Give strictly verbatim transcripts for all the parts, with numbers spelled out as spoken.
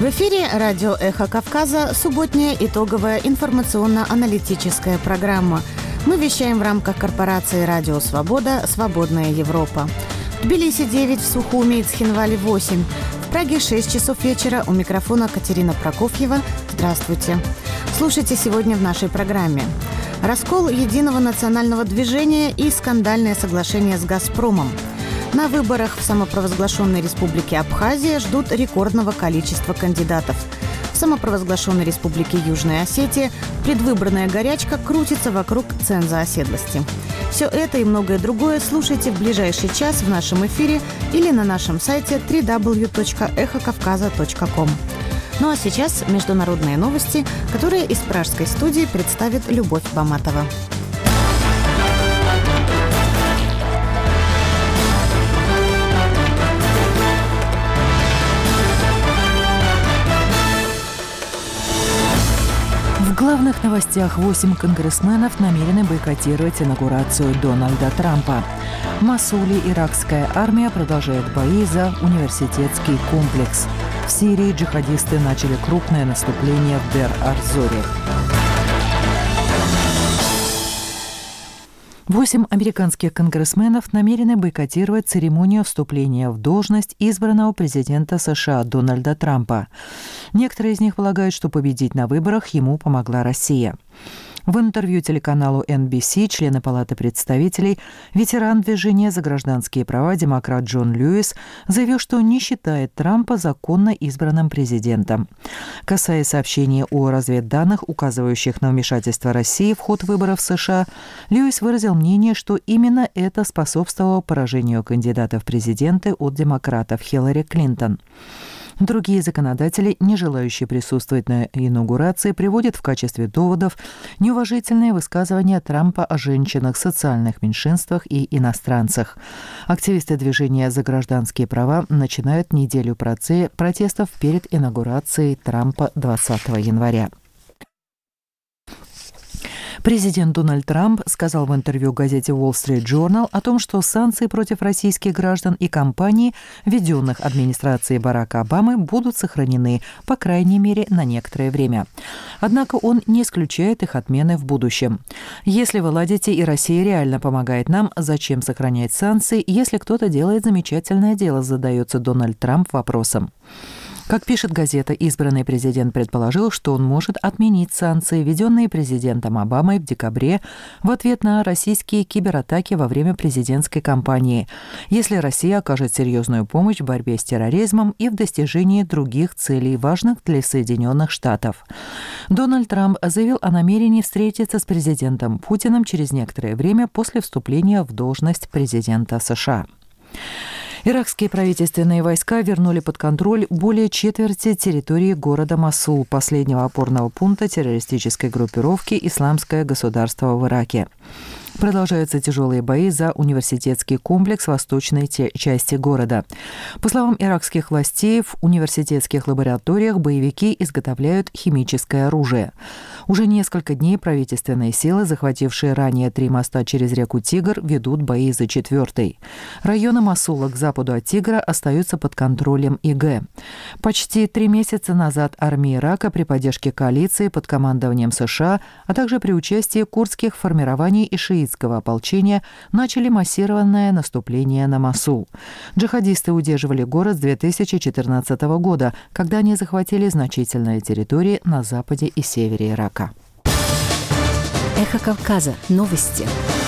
В эфире радио «Эхо Кавказа» субботняя итоговая информационно-аналитическая программа. Мы вещаем в рамках корпорации «Радио Свобода. Свободная Европа». В Тбилиси девять, в Сухуми и Цхинвале восемь. В Праге шесть часов вечера. У микрофона Катерина Прокофьева. Здравствуйте. Слушайте сегодня в нашей программе. Раскол единого национального движения и скандальное соглашение с «Газпромом». На выборах в самопровозглашенной республике Абхазия ждут рекордного количества кандидатов. В самопровозглашенной республике Южная Осетия предвыборная горячка крутится вокруг цен за оседлости. Все это и многое другое слушайте в ближайший час в нашем эфире или на нашем сайте дабл ю дабл ю дабл ю точка эхо кавказа точка ком. Ну а сейчас международные новости, которые из пражской студии представит Любовь Баматова. В главных новостях восемь конгрессменов намерены бойкотировать инаугурацию Дональда Трампа. В Мосуле иракская армия продолжает бои за университетский комплекс. В Сирии джихадисты начали крупное наступление в Дер-ар-Зоре. Восемь американских конгрессменов намерены бойкотировать церемонию вступления в должность избранного президента США Дональда Трампа. Некоторые из них полагают, что победить на выборах ему помогла Россия. В интервью телеканалу эн би си члены Палаты представителей, ветеран движения за гражданские права демократ Джон Льюис заявил, что не считает Трампа законно избранным президентом. Касаясь сообщений о разведданных, указывающих на вмешательство России в ход выборов в США, Льюис выразил мнение, что именно это способствовало поражению кандидата в президенты от демократов Хиллари Клинтон. Другие законодатели, не желающие присутствовать на инаугурации, приводят в качестве доводов неуважительные высказывания Трампа о женщинах, социальных меньшинствах и иностранцах. Активисты движения за гражданские права начинают неделю протестов перед инаугурацией Трампа двадцатого января. Президент Дональд Трамп сказал в интервью газете Wall Street Journal о том, что санкции против российских граждан и компаний, введенных администрацией Барака Обамы, будут сохранены, по крайней мере, на некоторое время. Однако он не исключает их отмены в будущем. Если вы ладите и Россия реально помогает нам, зачем сохранять санкции, если кто-то делает замечательное дело, задается Дональд Трамп вопросом. Как пишет газета, избранный президент предположил, что он может отменить санкции, введенные президентом Обамой в декабре в ответ на российские кибератаки во время президентской кампании, если Россия окажет серьезную помощь в борьбе с терроризмом и в достижении других целей, важных для Соединенных Штатов. Дональд Трамп заявил о намерении встретиться с президентом Путиным через некоторое время после вступления в должность президента США. Иракские правительственные войска вернули под контроль более четверти территории города Мосул, последнего опорного пункта террористической группировки «Исламское государство» в Ираке. Продолжаются тяжелые бои за университетский комплекс в восточной части города. По словам иракских властей, в университетских лабораториях боевики изготовляют химическое оружие. Уже несколько дней правительственные силы, захватившие ранее три моста через реку Тигр, ведут бои за четвертый. Районы Мосула к западу от Тигра остаются под контролем ИГ. Почти три месяца назад армия Ирака при поддержке коалиции под командованием США, а также при участии курдских формирований и шиитов ополчения начали массированное наступление на Мосул. Джихадисты удерживали город с две тысячи четырнадцатого года, когда они захватили значительные территории на западе и севере Ирака. Эхо Кавказа. Новости.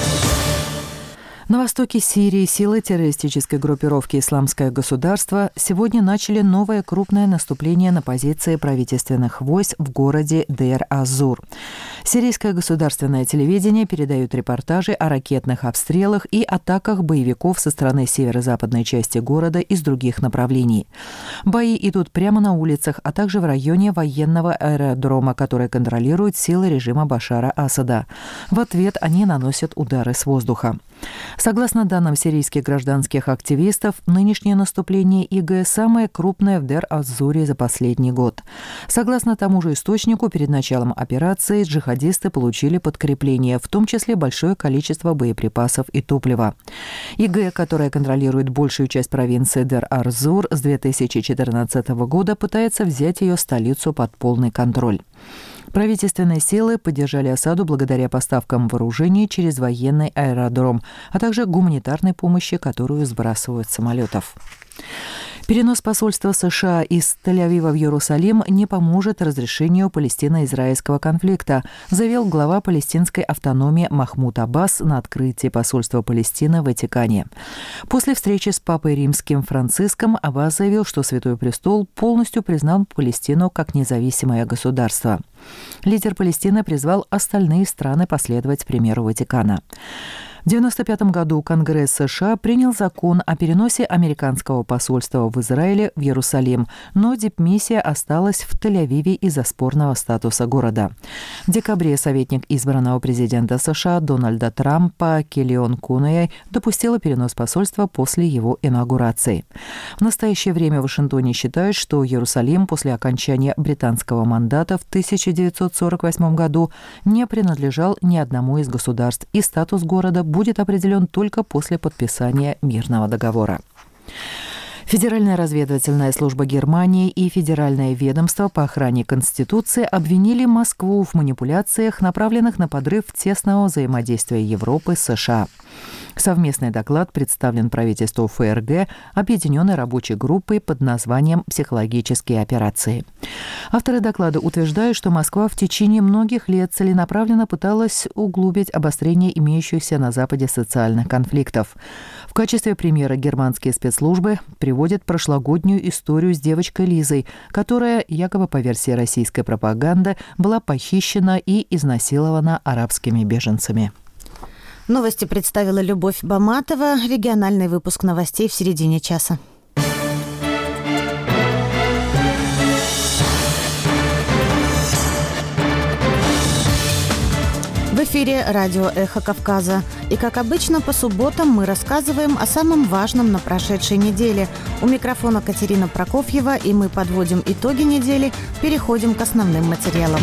На востоке Сирии силы террористической группировки «Исламское государство» сегодня начали новое крупное наступление на позиции правительственных войск в городе Дейр-аз-Зур. Сирийское государственное телевидение передает репортажи о ракетных обстрелах и атаках боевиков со стороны северо-западной части города и с других направлений. Бои идут прямо на улицах, а также в районе военного аэродрома, который контролируют силы режима Башара Асада. В ответ они наносят удары с воздуха. Согласно данным сирийских гражданских активистов, нынешнее наступление ИГ самое крупное в Дейр-аз-Зуре за последний год. Согласно тому же источнику, перед началом операции джихадисты получили подкрепление, в том числе большое количество боеприпасов и топлива. ИГ, которая контролирует большую часть провинции Дейр-аз-Зур, с две тысячи четырнадцатого года пытается взять ее столицу под полный контроль. Правительственные силы поддержали осаду благодаря поставкам вооружений через военный аэродром, а также гуманитарной помощи, которую сбрасывают с самолетов. Перенос посольства США из Тель-Авива в Иерусалим не поможет разрешению палестино-израильского конфликта, заявил глава палестинской автономии Махмуд Аббас на открытии посольства Палестины в Ватикане. После встречи с папой римским Франциском Аббас заявил, что Святой Престол полностью признал Палестину как независимое государство. Лидер Палестины призвал остальные страны последовать примеру Ватикана. В девяносто пятом году Конгресс США принял закон о переносе американского посольства в Израиле в Иерусалим, но дипмиссия осталась в Тель-Авиве из-за спорного статуса города. В декабре советник избранного президента США Дональда Трампа Келлион Куней допустила перенос посольства после его инаугурации. В настоящее время в Вашингтоне считают, что Иерусалим после окончания британского мандата в тысяча девятьсот сорок восьмом году не принадлежал ни одному из государств, и статус города будет определен только после подписания мирного договора. Федеральная разведывательная служба Германии и Федеральное ведомство по охране Конституции обвинили Москву в манипуляциях, направленных на подрыв тесного взаимодействия Европы с США. Совместный доклад представлен правительству ФРГ объединенной рабочей группой под названием «Психологические операции». Авторы доклада утверждают, что Москва в течение многих лет целенаправленно пыталась углубить обострение имеющихся на Западе социальных конфликтов. В качестве примера германские спецслужбы приводят прошлогоднюю историю с девочкой Лизой, которая, якобы по версии российской пропаганды, была похищена и изнасилована арабскими беженцами. Новости представила Любовь Баматова. Региональный выпуск новостей в середине часа. В эфире радио «Эхо Кавказа». И, как обычно, по субботам мы рассказываем о самом важном на прошедшей неделе. У микрофона Катерина Прокофьева, и мы подводим итоги недели, переходим к основным материалам.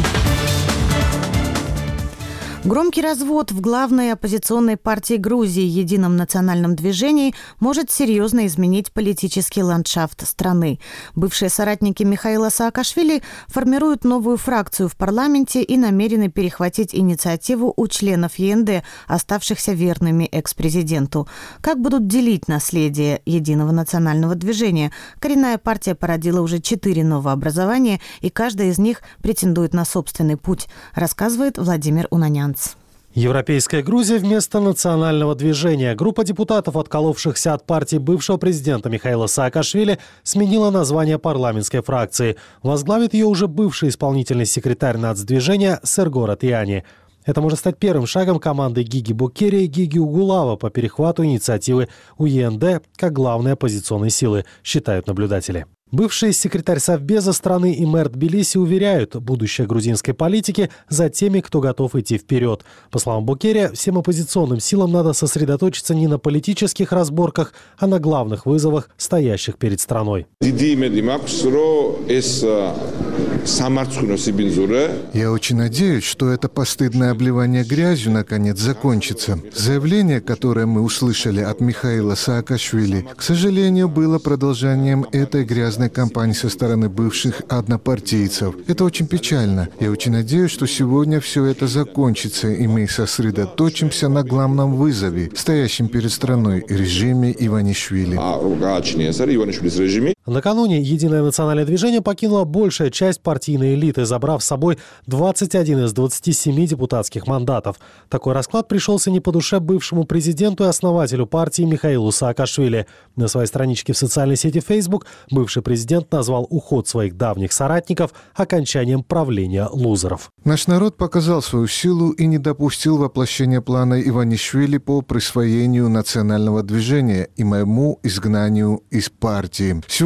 Громкий развод в главной оппозиционной партии Грузии «Едином национальном движении» может серьезно изменить политический ландшафт страны. Бывшие соратники Михаила Саакашвили формируют новую фракцию в парламенте и намерены перехватить инициативу у членов ЕНД, оставшихся верными экс-президенту. Как будут делить наследие «Единого национального движения»? Коренная партия породила уже четыре новообразования, и каждая из них претендует на собственный путь, рассказывает Владимир Унанян. Европейская Грузия вместо национального движения. Группа депутатов, отколовшихся от партии бывшего президента Михаила Саакашвили, сменила название парламентской фракции. Возглавит ее уже бывший исполнительный секретарь нацдвижения Серго Ратьяни. Это может стать первым шагом команды Гиги Букери и Гиги Угулава по перехвату инициативы у ЕНД как главной оппозиционной силы, считают наблюдатели. Бывший секретарь Совбеза страны и мэр Тбилиси уверяют, будущее грузинской политики за теми, кто готов идти вперед. По словам Букери, всем оппозиционным силам надо сосредоточиться не на политических разборках, а на главных вызовах, стоящих перед страной. Я очень надеюсь, что это постыдное обливание грязью наконец закончится. Заявление, которое мы услышали от Михаила Саакашвили, к сожалению, было продолжением этой грязной кампании со стороны бывших однопартийцев. Это очень печально. Я очень надеюсь, что сегодня все это закончится, и мы сосредоточимся на главном вызове, стоящем перед страной, режиме Иванишвили. Накануне Единое национальное движение покинуло большая часть партийной элиты, забрав с собой двадцать один из двадцати семи депутатских мандатов. Такой расклад пришелся не по душе бывшему президенту и основателю партии Михаилу Саакашвили. На своей страничке в социальной сети Facebook бывший президент назвал уход своих давних соратников окончанием правления лузеров. Наш народ показал свою силу и не допустил воплощения плана Иванишвили по присвоению национального движения и моему изгнанию из партии. Сегодня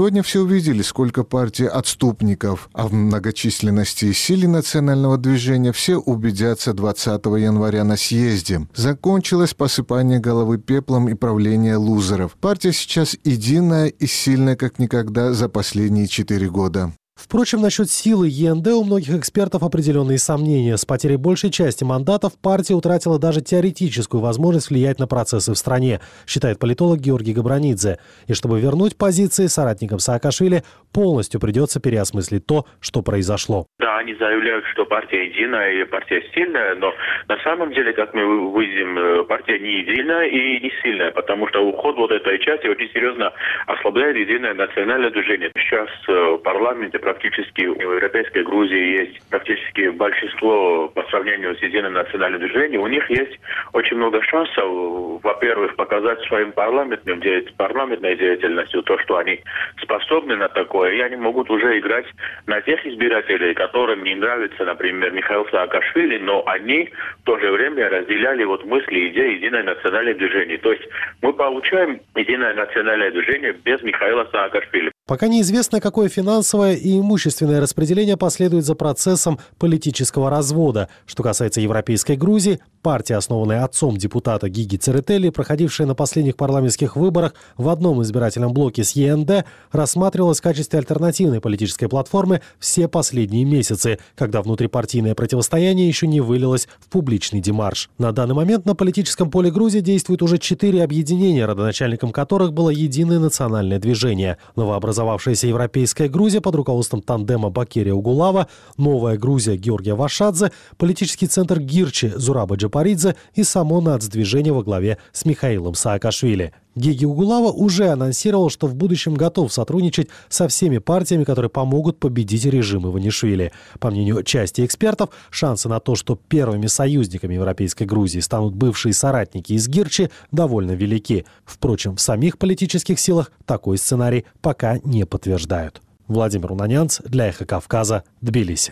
Сегодня все увидели, сколько партий отступников, а в многочисленности и силе национального движения все убедятся двадцатого января на съезде. Закончилось посыпание головы пеплом и правление лузеров. Партия сейчас единая и сильная, как никогда за последние четыре года. Впрочем, насчет силы ЕНД у многих экспертов определенные сомнения. С потерей большей части мандатов партия утратила даже теоретическую возможность влиять на процессы в стране, считает политолог Георгий Габранидзе. И чтобы вернуть позиции соратникам Саакашвили, полностью придется переосмыслить то, что произошло. Да, они заявляют, что партия единая и партия сильная, но на самом деле, как мы увидим, партия не единая и не сильная, потому что уход вот этой части очень серьезно ослабляет единое национальное движение. Сейчас в парламенте практически в Европейской Грузии есть практически большинство по сравнению с единым национальным движением. У них есть очень много шансов, во-первых, показать своим парламентным деятель, парламентной деятельностью то, что они способны на такое, и они могут уже играть на тех избирателей, которым не нравится, например, Михаил Саакашвили, но они в то же время разделяли вот мысли, идеи единое национальное движение. То есть мы получаем единое национальное движение без Михаила Саакашвили. Пока неизвестно, какое финансовое и имущественное распределение последует за процессом политического развода. Что касается Европейской Грузии, партия, основанная отцом депутата Гиги Церетели, проходившая на последних парламентских выборах в одном избирательном блоке с ЕНД, рассматривалась в качестве альтернативной политической платформы все последние месяцы, когда внутрипартийное противостояние еще не вылилось в публичный демарш. На данный момент на политическом поле Грузии действует уже четыре объединения, родоначальником которых было единое национальное движение. Новообразованное Образовавшаяся Европейская Грузия под руководством тандема Бакерия Угулава, Новая Грузия Георгия Вашадзе, политический центр Гирчи Зураба Джапаридзе и само нацдвижение во главе с Михаилом Саакашвили. Геги Угулава уже анонсировал, что в будущем готов сотрудничать со всеми партиями, которые помогут победить режим Иванишвили. По мнению части экспертов, шансы на то, что первыми союзниками Европейской Грузии станут бывшие соратники из Гирчи, довольно велики. Впрочем, в самих политических силах такой сценарий пока не подтверждают. Владимир Унанянц для «Эхо Кавказа», Тбилиси.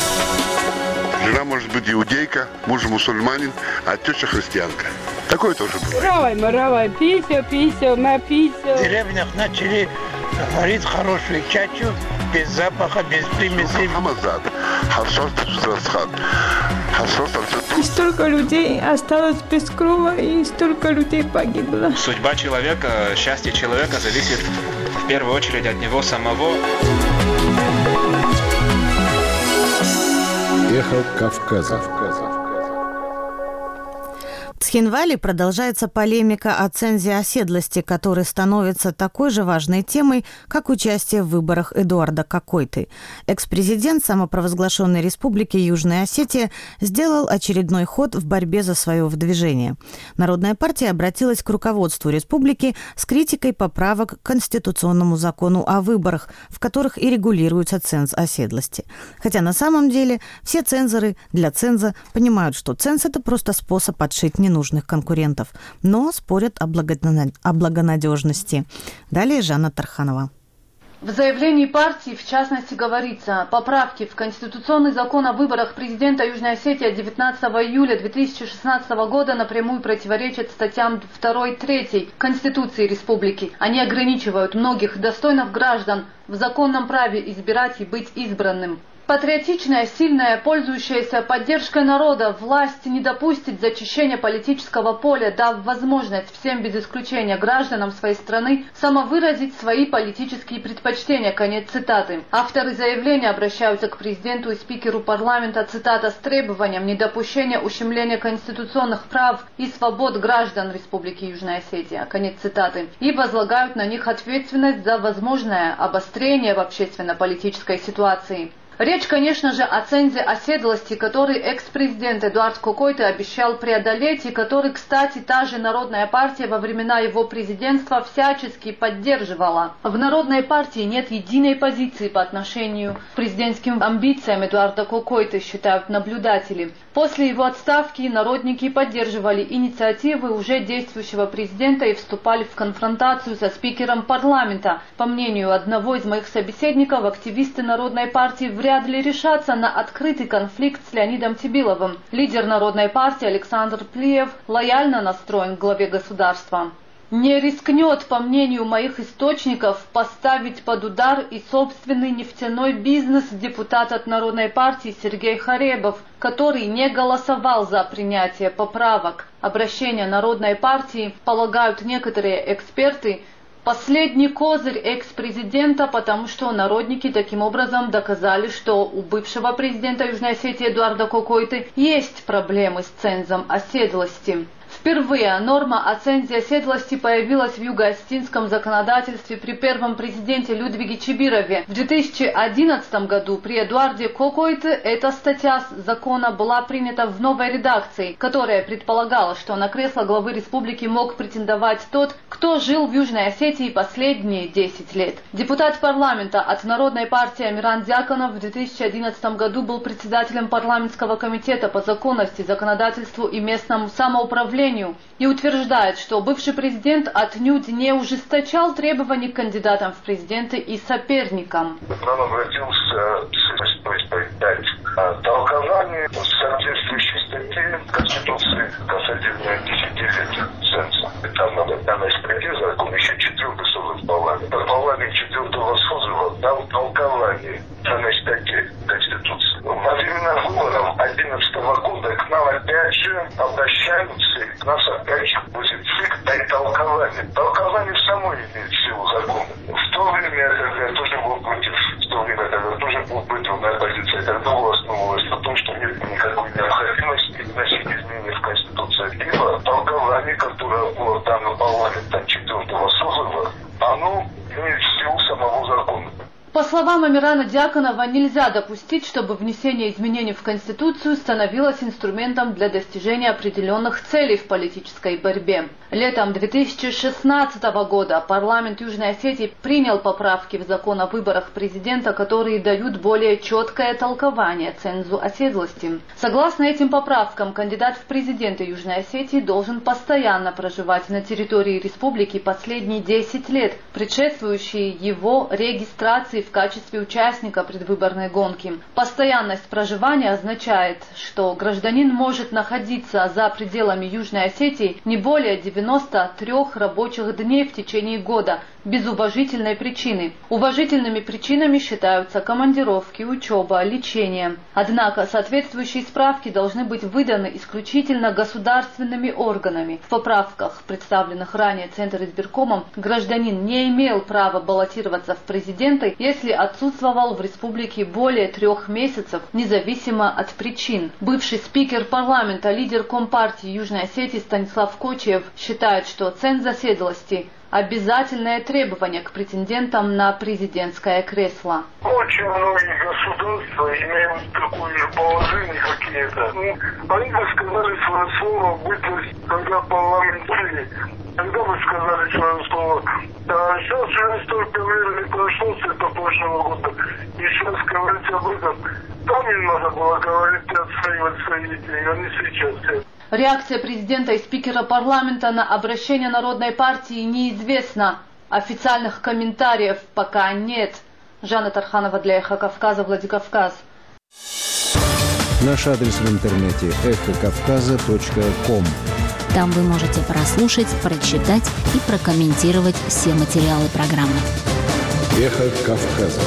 Жена может быть иудейка, муж мусульманин, а теща христианка. Такое тоже бывает. Равай, маравай, писю, писю, на писю. В деревнях начали варить хорошую чачу, без запаха, без примесей. И столько людей осталось без крова, и столько людей погибло. Судьба человека, счастье человека зависит в первую очередь от него самого. Эхо Кавказа. В Цхинвале продолжается полемика о цензе оседлости, который становится такой же важной темой, как участие в выборах Эдуарда Кокойты. Экс-президент самопровозглашенной республики Южная Осетия сделал очередной ход в борьбе за свое выдвижение. Народная партия обратилась к руководству республики с критикой поправок к конституционному закону о выборах, в которых и регулируется ценз оседлости. Хотя на самом деле все цензоры для ценза понимают, что ценз – это просто способ отшить ненужных конкурентов, но спорят о, благонад... о благонадежности. Далее Жанна Тарханова. В заявлении партии, в частности, говорится, поправки в Конституционный закон о выборах президента Южной Осетии от девятнадцатого июля две тысячи шестнадцатого года напрямую противоречат статьям два и три Конституции Республики. Они ограничивают многих достойных граждан в законном праве избирать и быть избранным. Патриотичная, сильная, пользующаяся поддержкой народа, власть не допустит зачищения политического поля, дав возможность всем без исключения гражданам своей страны самовыразить свои политические предпочтения. Конец цитаты. Авторы заявления обращаются к президенту и спикеру парламента, цитата, с требованием недопущения ущемления конституционных прав и свобод граждан Республики Южная Осетия. Конец цитаты. И возлагают на них ответственность за возможное обострение в общественно-политической ситуации. Речь, конечно же, о цензе оседлости, который экс-президент Эдуард Кокойта обещал преодолеть и который, кстати, та же Народная партия во времена его президентства всячески поддерживала. В Народной партии нет единой позиции по отношению к президентским амбициям Эдуарда Кокойты, считают наблюдатели. После его отставки народники поддерживали инициативы уже действующего президента и вступали в конфронтацию со спикером парламента. По мнению одного из моих собеседников, активисты Народной партии вряд ли решатся на открытый конфликт с Леонидом Тибиловым. Лидер Народной партии Александр Плиев лояльно настроен к главе государства. не рискнет, по мнению моих источников, поставить под удар и собственный нефтяной бизнес депутат от Народной партии Сергей Харебов, который не голосовал за принятие поправок. Обращение Народной партии, полагают некоторые эксперты, последний козырь экс-президента, потому что народники таким образом доказали, что у бывшего президента Южной Осетии Эдуарда Кокойты есть проблемы с цензом оседлости. Впервые норма о цензе оседлости появилась в юго-осетинском законодательстве при первом президенте Людвиге Чибирове. В две тысячи одиннадцатом году при Эдуарде Кокойте эта статья закона была принята в новой редакции, которая предполагала, что на кресло главы республики мог претендовать тот, кто жил в Южной Осетии последние десять лет. Депутат парламента от Народной партии Амиран Дьяконов в две тысячи одиннадцатом году был председателем парламентского комитета по законности, законодательству и местному самоуправлению и утверждает, что бывший президент отнюдь не ужесточал требований к кандидатам в президенты и соперникам. Он обратился с просьбой дать толкование соответствующей статьи Конституции касательно десятилетия ценза. Там надо данная статья закон еще четвертый созыв парламента. Парламент четвертого созыва дал толкование данной статьи Конституции. Во времена выборов одиннадцатого года к нам опять же обращаются, к нас опять же будет ЦИК дать толкование. Толкование само имеет силу закона. В то время, когда я тоже был против, в то время, когда я тоже был противная позиция, когда основывалась на том, что нет никакой необходимости вносить изменения в Конституцию. Либо толкование, которое было дано парламентом четвертого созыва, оно имеет силу самого закона. По словам Амирана Дьяконова, нельзя допустить, чтобы внесение изменений в Конституцию становилось инструментом для достижения определенных целей в политической борьбе. Летом две тысячи шестнадцатого года парламент Южной Осетии принял поправки в закон о выборах президента, которые дают более четкое толкование цензу оседлости. Согласно этим поправкам, кандидат в президенты Южной Осетии должен постоянно проживать на территории республики последние десять лет, предшествующие его регистрации в качестве участника предвыборной гонки. Постоянность проживания означает, что гражданин может находиться за пределами Южной Осетии не более девяноста трёх рабочих дней в течение года, без уважительной причины. Уважительными причинами считаются командировки, учеба, лечение. Однако соответствующие справки должны быть выданы исключительно государственными органами. В поправках, представленных ранее Центризбиркомом, гражданин не имел права баллотироваться в президенты, если отсутствовал в республике более трех месяцев, независимо от причин. Бывший спикер парламента, лидер Компартии Южной Осетии Станислав Кочиев считает, что ценз оседлости – обязательное требование к претендентам на президентское кресло. Очень многие государства имеют такое же положение, как и это. Ну, они бы сказали свое слово, бытность, когда парламент приняли. Когда бы сказали свое слово. А сейчас уже столько времени прошло с этого прошлого года. И сейчас говорить об этом. Там не надо было говорить и отстаивать свои идеи, а не сейчас. Реакция президента и спикера парламента на обращение Народной партии неизвестна. Официальных комментариев пока нет. Жанна Тарханова для Эхо Кавказа, Владикавказ. Наш адрес в интернете эхо кавказа точка ком. Там вы можете прослушать, прочитать и прокомментировать все материалы программы. Эхо Кавказа.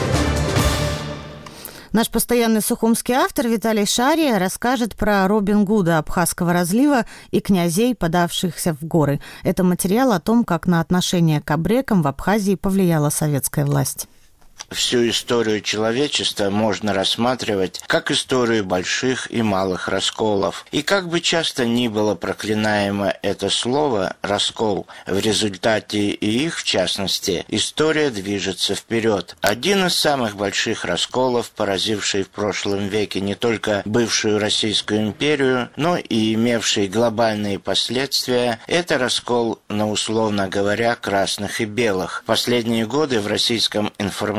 Наш постоянный сухумский автор Виталий Шария расскажет про Робин Гуда Абхазского разлива и князей, подавшихся в горы. Это материал о том, как на отношение к абрекам в Абхазии повлияла советская власть. Всю историю человечества можно рассматривать как историю больших и малых расколов. И как бы часто ни было проклинаемо это слово «раскол», в результате и их, в частности, история движется вперед. Один из самых больших расколов, поразивший в прошлом веке не только бывшую Российскую империю, но и имевший глобальные последствия, это раскол на, условно говоря, красных и белых. В последние годы в российском информационном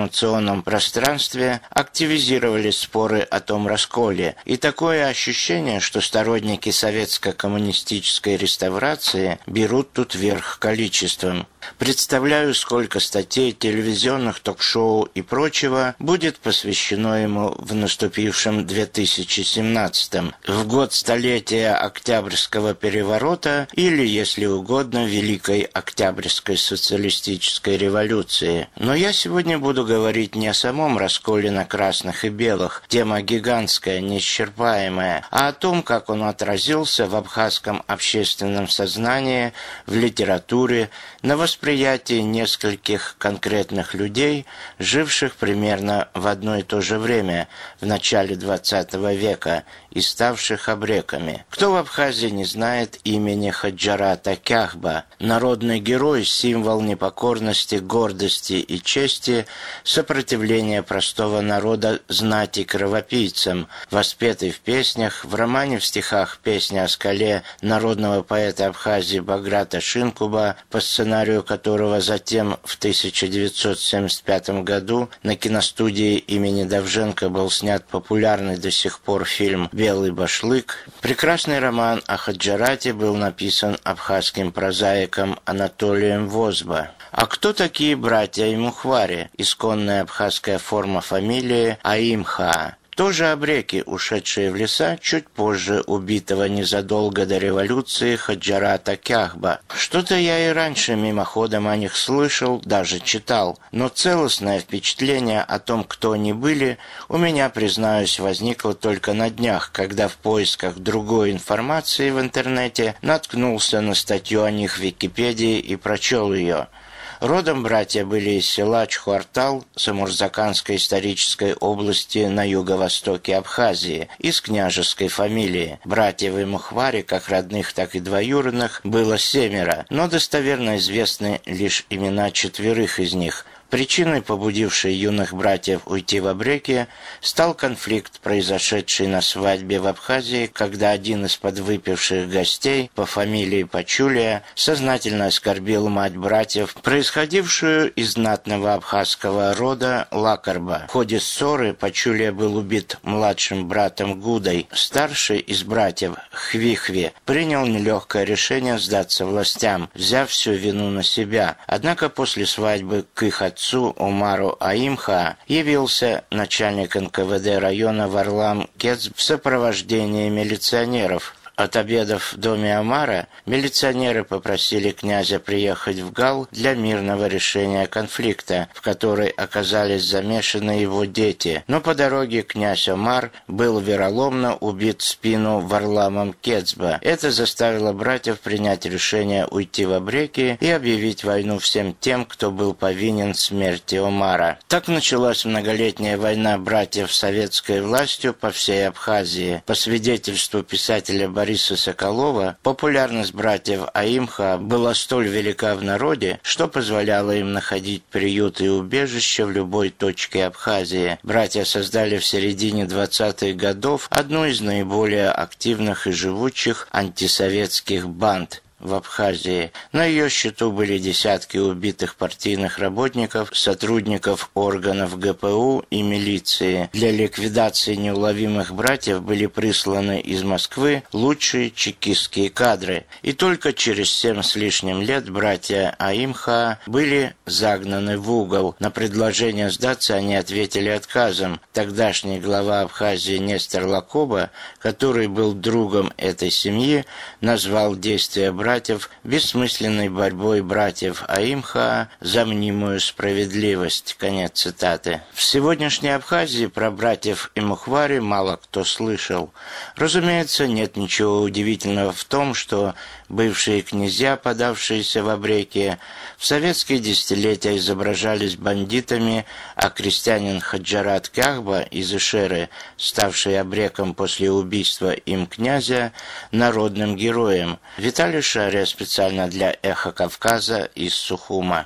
информационном пространстве активизировались споры о том расколе, и такое ощущение, что сторонники советско-коммунистической реставрации берут тут верх количеством. Представляю, сколько статей, телевизионных ток-шоу и прочего будет посвящено ему в наступившем две тысячи семнадцатом, в год столетия Октябрьского переворота или, если угодно, Великой Октябрьской социалистической революции. Но я сегодня буду говорить не о самом расколе на красных и белых, тема гигантская, неисчерпаемая, а о том, как он отразился в абхазском общественном сознании, в литературе, на восприятии нескольких конкретных людей, живших примерно в одно и то же время, в начале двадцатого века, и ставших абреками. Кто в Абхазии не знает имени Хаджарата Кяхба? Народный герой, символ непокорности, гордости и чести, сопротивления простого народа знати кровопийцам, воспетый в песнях, в романе в стихах «Песня о скале» народного поэта Абхазии Баграта Шинкуба, по сценарию которого затем в тысяча девятьсот семьдесят пятом году на киностудии имени Довженко был снят популярный до сих пор фильм «Белый башлык». Прекрасный роман о Хаджарате был написан абхазским прозаиком Анатолием Возба. А кто такие братья Имухвари, исконная абхазская форма фамилии Аимха? Тоже абреки, ушедшие в леса чуть позже убитого незадолго до революции Хаджарата Кяхба. Что-то я и раньше мимоходом о них слышал, даже читал, но целостное впечатление о том, кто они были, у меня, признаюсь, возникло только на днях, когда в поисках другой информации в интернете наткнулся на статью о них в Википедии и прочел ее. Родом братья были из села Чхуартал Самурзаканской исторической области на юго-востоке Абхазии, из княжеской фамилии. Братьев Имухвари, как родных, так и двоюродных, было семеро, но достоверно известны лишь имена четверых из них. Причиной, побудившей юных братьев уйти в абреки, стал конфликт, произошедший на свадьбе в Абхазии, когда один из подвыпивших гостей по фамилии Пачулия сознательно оскорбил мать братьев, происходившую из знатного абхазского рода Лакарба. В ходе ссоры Пачулия был убит младшим братом Гудой. Старший из братьев, Хвихви, принял нелегкое решение сдаться властям, взяв всю вину на себя. Однако после свадьбы к их отцу Отцу Умару Аимха явился начальник эн ка вэ дэ района Варлам Кец в сопровождении милиционеров. От обедов в доме Омара милиционеры попросили князя приехать в Гал для мирного решения конфликта, в который оказались замешаны его дети. Но по дороге князь Омар был вероломно убит в спину Варламом Кецба. Это заставило братьев принять решение уйти в абреки и объявить войну всем тем, кто был повинен в смерти Омара. Так началась многолетняя война братьев с советской властью по всей Абхазии. По свидетельству писателя Бориса Бориса Соколова, популярность братьев Аимха была столь велика в народе, что позволяла им находить приют и убежище в любой точке Абхазии. Братья создали в середине двадцатых годов одну из наиболее активных и живучих антисоветских банд в Абхазии. На ее счету были десятки убитых партийных работников, сотрудников органов гэ пэ у и милиции. Для ликвидации неуловимых братьев были присланы из Москвы лучшие чекистские кадры. И только через семь с лишним лет братья Аимха были загнаны в угол. На предложение сдаться они ответили отказом. Тогдашний глава Абхазии Нестор Лакоба, который был другом этой семьи, назвал действия братьев братьев бессмысленной борьбой братьев Аимха за мнимую справедливость. Конец цитаты. В сегодняшней Абхазии про братьев Имухвари мало кто слышал. Разумеется, нет ничего удивительного в том, что бывшие князья, подавшиеся в абреки, в советские десятилетия изображались бандитами, а крестьянин Хаджарат Кяхба из Ишеры, ставший абреком после убийства им князя, народным героем. Виталий Шария специально для «Эхо Кавказа» из Сухума.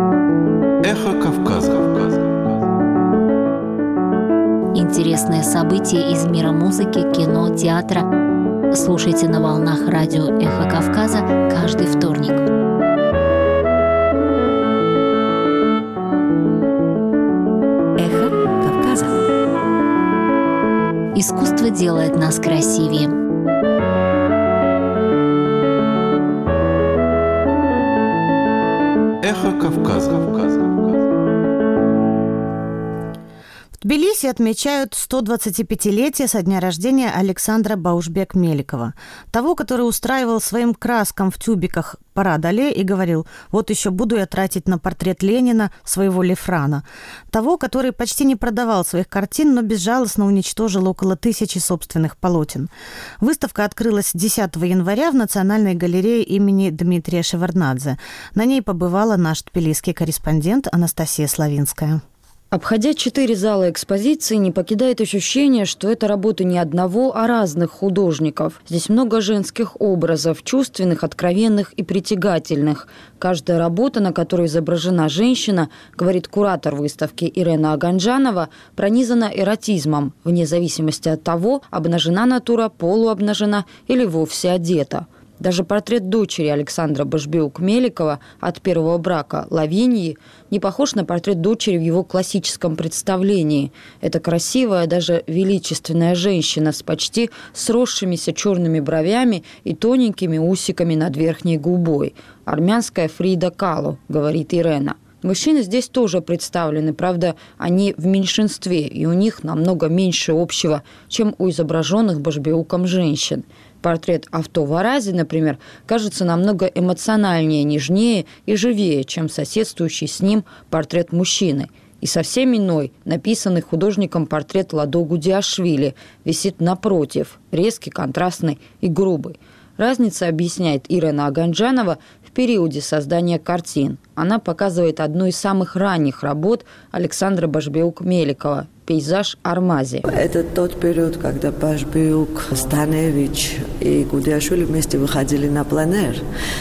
«Эхо Кавказа». Интересные события из мира музыки, кино, театра слушайте на волнах радио «Эхо Кавказа» каждый вторник. Искусство делает нас красивее. Эхо Кавказа. В Тбилиси отмечают сто двадцатипятилетие со дня рождения Александра Баушбек-Меликова, того, который устраивал своим краскам в тюбиках парад-алле и говорил: «Вот еще буду я тратить на портрет Ленина своего Лефрана», того, который почти не продавал своих картин, но безжалостно уничтожил около тысячи собственных полотен. Выставка открылась десятого января в Национальной галерее имени Дмитрия Шеварднадзе. На ней побывала наш тбилисский корреспондент Анастасия Славинская. Обходя четыре зала экспозиции, не покидает ощущение, что это работа не одного, а разных художников. Здесь много женских образов, чувственных, откровенных и притягательных. Каждая работа, на которой изображена женщина, говорит куратор выставки Ирена Аганджанова, пронизана эротизмом, вне зависимости от того, обнажена натура, полуобнажена или вовсе одета. Даже портрет дочери Александра Башбеук-Меликова от первого брака Лавиньи не похож на портрет дочери в его классическом представлении. Это красивая, даже величественная женщина с почти сросшимися черными бровями и тоненькими усиками над верхней губой. Армянская Фрида Кало, говорит Ирена. Мужчины здесь тоже представлены, правда, они в меньшинстве, и у них намного меньше общего, чем у изображенных Башбеуком женщин. Портрет Авто Варази, например, кажется намного эмоциональнее, нежнее и живее, чем соседствующий с ним портрет мужчины. И совсем иной, написанный художником портрет Ладо Гудиашвили, висит напротив, резкий, контрастный и грубый. Разница, объясняет Ирена Аганджанова, в периоде создания картин. Она показывает одну из самых ранних работ Александра Башбеук-Меликова «Пейзаж Армази». Это тот период, когда Башбеук, Станевич и Гудиашвили вместе выходили на пленэр.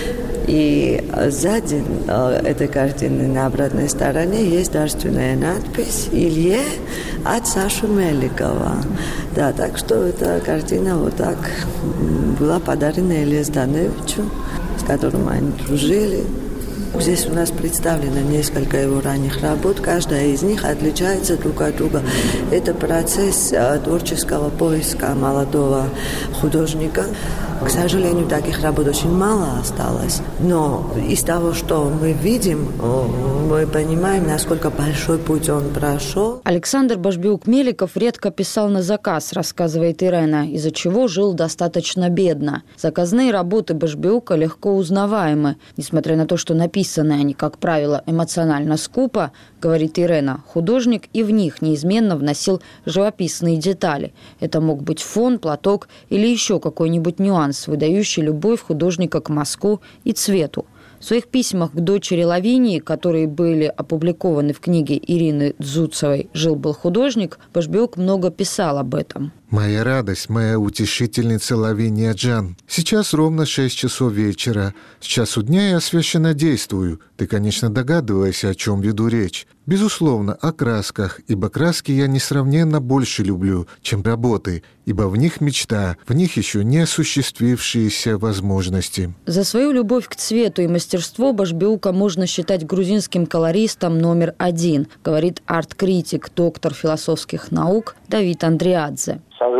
И сзади этой картины на обратной стороне есть дарственная надпись «Илье от Саши Меликова». Да, так что эта картина вот так была подарена Илье Станевичу, с которым они дружили. Здесь у нас представлено несколько его ранних работ. Каждая из них отличается друг от друга. Это процесс творческого поиска молодого художника. К сожалению, таких работ очень мало осталось. Но из того, что мы видим, мы понимаем, насколько большой путь он прошел. Александр Башбеук-Меликов редко писал на заказ, рассказывает Ирена, из-за чего жил достаточно бедно. Заказные работы Башбеука легко узнаваемы. Несмотря на то, что написаны они, как правило, эмоционально скупо, говорит Ирена, художник и в них неизменно вносил живописные детали. Это мог быть фон, платок или еще какой-нибудь нюанс, выдающий любовь художника к мазку и цвету. В своих письмах к дочери Лавинии, которые были опубликованы в книге Ирины Дзуцевой «Жил-был художник», Башбеук много писал об этом. «Моя радость, моя утешительница Лавиния Джан. Сейчас ровно шесть часов вечера. С часу дня я священно действую. Ты, конечно, догадываешься, о чем веду речь. Безусловно, о красках, ибо краски я несравненно больше люблю, чем работы, ибо в них мечта, в них еще не осуществившиеся возможности». За свою любовь к цвету и мастерство Башбеука можно считать грузинским колористом номер один, говорит арт-критик, доктор философских наук Давид Андриадзе.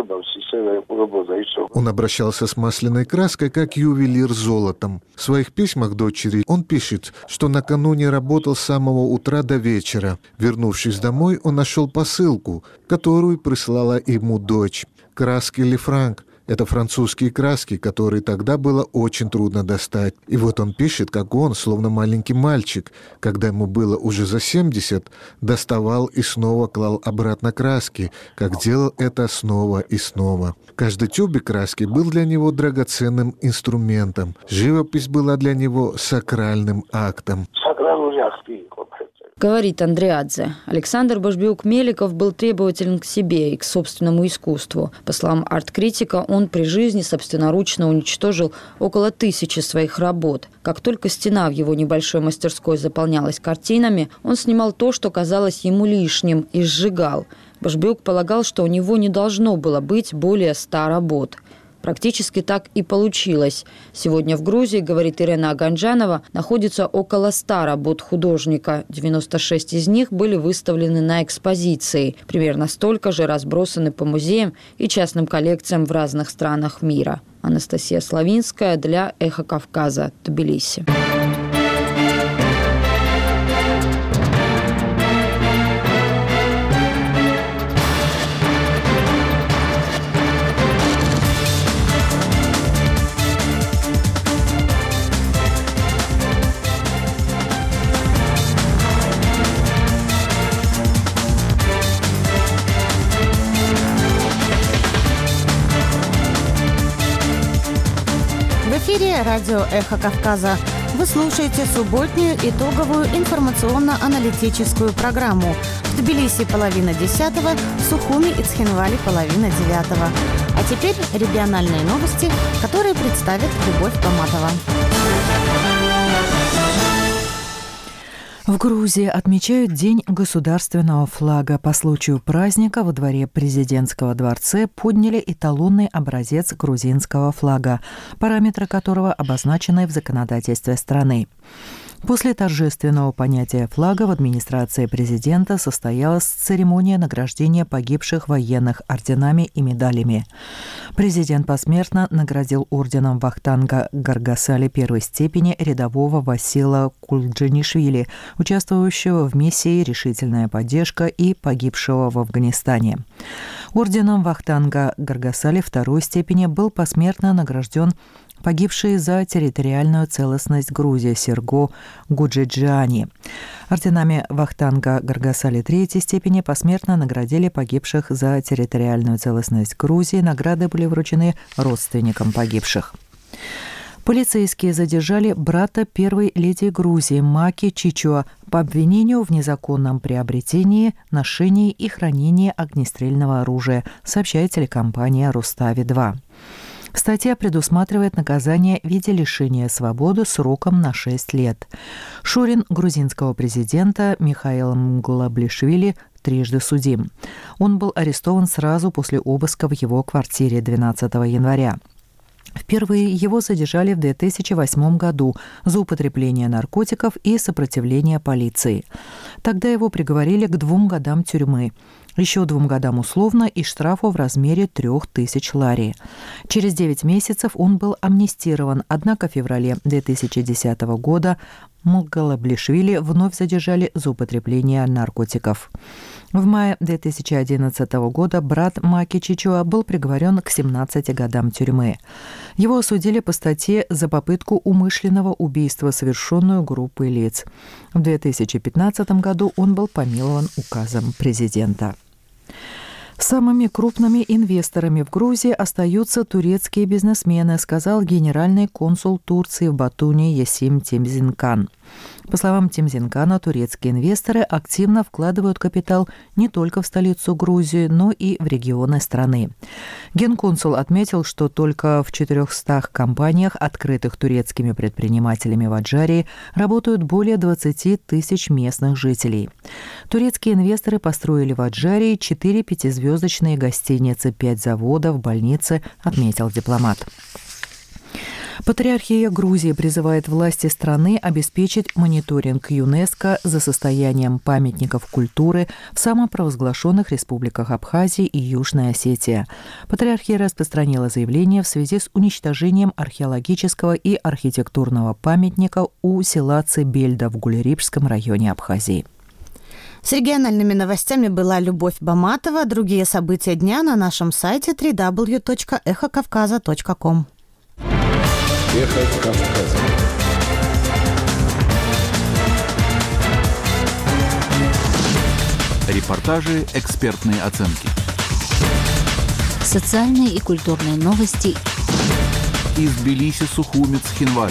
Он обращался с масляной краской, как ювелир золотом. В своих письмах дочери он пишет, что накануне работал с самого утра до вечера. Вернувшись домой, он нашел посылку, которую прислала ему дочь. Краски Лефранк. Это французские краски, которые тогда было очень трудно достать. И вот он пишет, как он, словно маленький мальчик, когда ему было уже за семьдесят, доставал и снова клал обратно краски, как делал это снова и снова. Каждый тюбик краски был для него драгоценным инструментом. Живопись была для него сакральным актом. Говорит Андриадзе. Александр Башбеук-Меликов был требователен к себе и к собственному искусству. По словам арт-критика, он при жизни собственноручно уничтожил около тысячи своих работ. Как только стена в его небольшой мастерской заполнялась картинами, он снимал то, что казалось ему лишним, и сжигал. Башбеук полагал, что у него не должно было быть более ста работ. Практически так и получилось. Сегодня в Грузии, говорит Ирена Аганджанова, находится около ста работ художника. девяносто шесть из них были выставлены на экспозиции. Примерно столько же разбросаны по музеям и частным коллекциям в разных странах мира. Анастасия Славинская для «Эхо Кавказа», Тбилиси. В эфире радио «Эхо Кавказа». Вы слушаете субботнюю итоговую информационно-аналитическую программу. В Тбилиси половина десятого, в Сухуми и Цхинвале половина девятого. А теперь региональные новости, которые представит Любовь Поматова. В Грузии отмечают День государственного флага. По случаю праздника во дворе президентского дворца подняли эталонный образец грузинского флага, параметры которого обозначены в законодательстве страны. После торжественного понятия флага в администрации президента состоялась церемония награждения погибших военных орденами и медалями. Президент посмертно наградил орденом Вахтанга Гаргасали первой степени рядового Васила Кулджанишвили, участвующего в миссии «Решительная поддержка» и погибшего в Афганистане. Орденом Вахтанга Гаргасали второй степени был посмертно награжден погибший за территориальную целостность Грузии Серго Гуджиджани. Орденами Вахтанга Гаргасали третьей степени посмертно наградили погибших за территориальную целостность Грузии. Награды были вручены родственникам погибших. Полицейские задержали брата первой леди Грузии Маки Чичуа по обвинению в незаконном приобретении, ношении и хранении огнестрельного оружия, сообщает телекомпания «Рустави-два». Статья предусматривает наказание в виде лишения свободы сроком на шесть лет. Шурин грузинского президента Михаил Мглаблишвили трижды судим. Он был арестован сразу после обыска в его квартире двенадцатого января. Впервые его задержали в две тысячи восьмом году за употребление наркотиков и сопротивление полиции. Тогда его приговорили к двум годам тюрьмы, еще двум годам условно и штрафу в размере трех тысяч лари. Через девять месяцев он был амнистирован, однако в феврале две тысячи десятого года Мглаблишвили вновь задержали за употребление наркотиков. В мае две тысячи одиннадцатого года брат Маки Чичуа был приговорен к семнадцати годам тюрьмы. Его осудили по статье за попытку умышленного убийства, совершенную группой лиц. В две тысячи пятнадцатом году он был помилован указом президента. Самыми крупными инвесторами в Грузии остаются турецкие бизнесмены, сказал генеральный консул Турции в Батуми Ясим Темзинкан. По словам Темзинкана, турецкие инвесторы активно вкладывают капитал не только в столицу Грузии, но и в регионы страны. Генконсул отметил, что только в четырехстах компаниях, открытых турецкими предпринимателями в Аджарии, работают более двадцати тысяч местных жителей. Турецкие инвесторы построили в Аджарии четыре пятизвездочные гостиницы, пять заводов, больницы, отметил дипломат. Патриархия Грузии призывает власти страны обеспечить мониторинг ЮНЕСКО за состоянием памятников культуры в самопровозглашенных республиках Абхазия и Южная Осетия. Патриархия распространила заявление в связи с уничтожением археологического и архитектурного памятника у села Цибельда в Гулерипском районе Абхазии. С региональными новостями была Любовь Баматова. Другие события дня на нашем сайте дабл ю дабл ю дабл ю точка эхо кавказа точка ком. Эхо Кавказа. Репортажи, экспертные оценки. Социальные и культурные новости. Из Тбилиси, Сухуми, Цхинваль.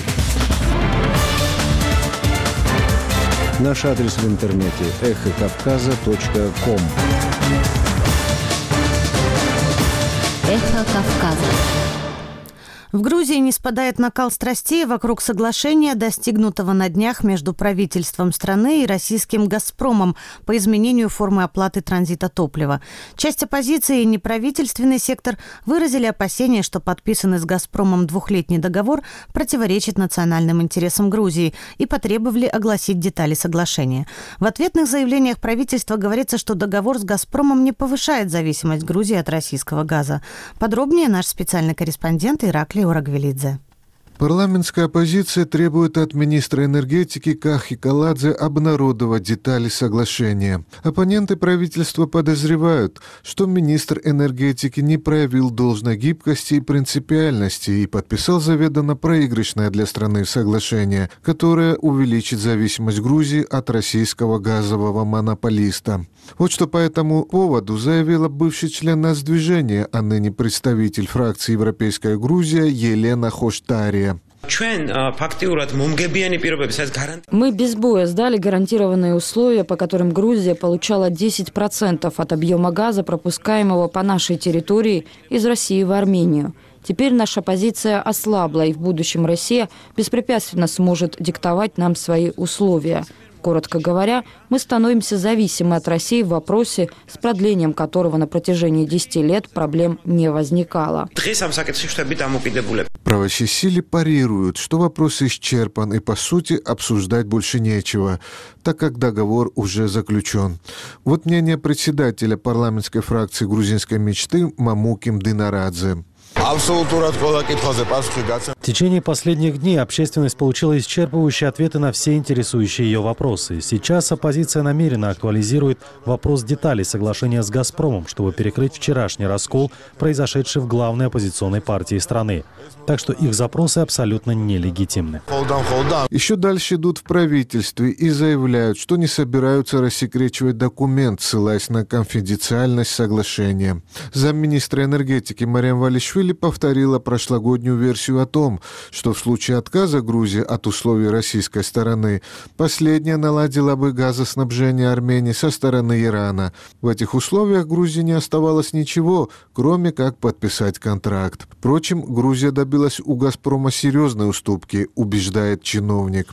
Наш адрес в интернете эхо кавказа точка ком. Эхо Кавказа. В Грузии не спадает накал страстей вокруг соглашения, достигнутого на днях между правительством страны и российским «Газпромом» по изменению формы оплаты транзита топлива. Часть оппозиции и неправительственный сектор выразили опасения, что подписанный с «Газпромом» двухлетний договор противоречит национальным интересам Грузии, и потребовали огласить детали соглашения. В ответных заявлениях правительства говорится, что договор с «Газпромом» не повышает зависимость Грузии от российского газа. Подробнее наш специальный корреспондент Ираклий Урагвелидзе. Парламентская оппозиция требует от министра энергетики Кахи Каладзе обнародовать детали соглашения. Оппоненты правительства подозревают, что министр энергетики не проявил должной гибкости и принципиальности и подписал заведомо проигрышное для страны соглашение, которое увеличит зависимость Грузии от российского газового монополиста. Вот что по этому поводу заявила бывший член Нацдвижения, а ныне представитель фракции «Европейская Грузия» Елена Хоштария. Мы без боя сдали гарантированные условия, по которым Грузия получала десять процентов от объема газа, пропускаемого по нашей территории из России в Армению. Теперь наша позиция ослабла, и в будущем Россия беспрепятственно сможет диктовать нам свои условия. Коротко говоря, мы становимся зависимы от России в вопросе, с продлением которого на протяжении десяти лет проблем не возникало. Правочесили парируют, что вопрос исчерпан и, по сути, обсуждать больше нечего, так как договор уже заключен. Вот мнение председателя парламентской фракции грузинской мечты Мамуким Дынарадзе. В течение последних дней общественность получила исчерпывающие ответы на все интересующие ее вопросы. Сейчас оппозиция намеренно актуализирует вопрос деталей соглашения с «Газпромом», чтобы перекрыть вчерашний раскол, произошедший в главной оппозиционной партии страны. Так что их запросы абсолютно нелегитимны. Еще дальше идут в правительстве и заявляют, что не собираются рассекречивать документ, ссылаясь на конфиденциальность соглашения. Замминистра энергетики Мариам Валишвили повторила прошлогоднюю версию о том, что в случае отказа Грузии от условий российской стороны, последняя наладила бы газоснабжение Армении со стороны Ирана. В этих условиях Грузии не оставалось ничего, кроме как подписать контракт. Впрочем, Грузия добилась у «Газпрома» серьезной уступки, убеждает чиновник.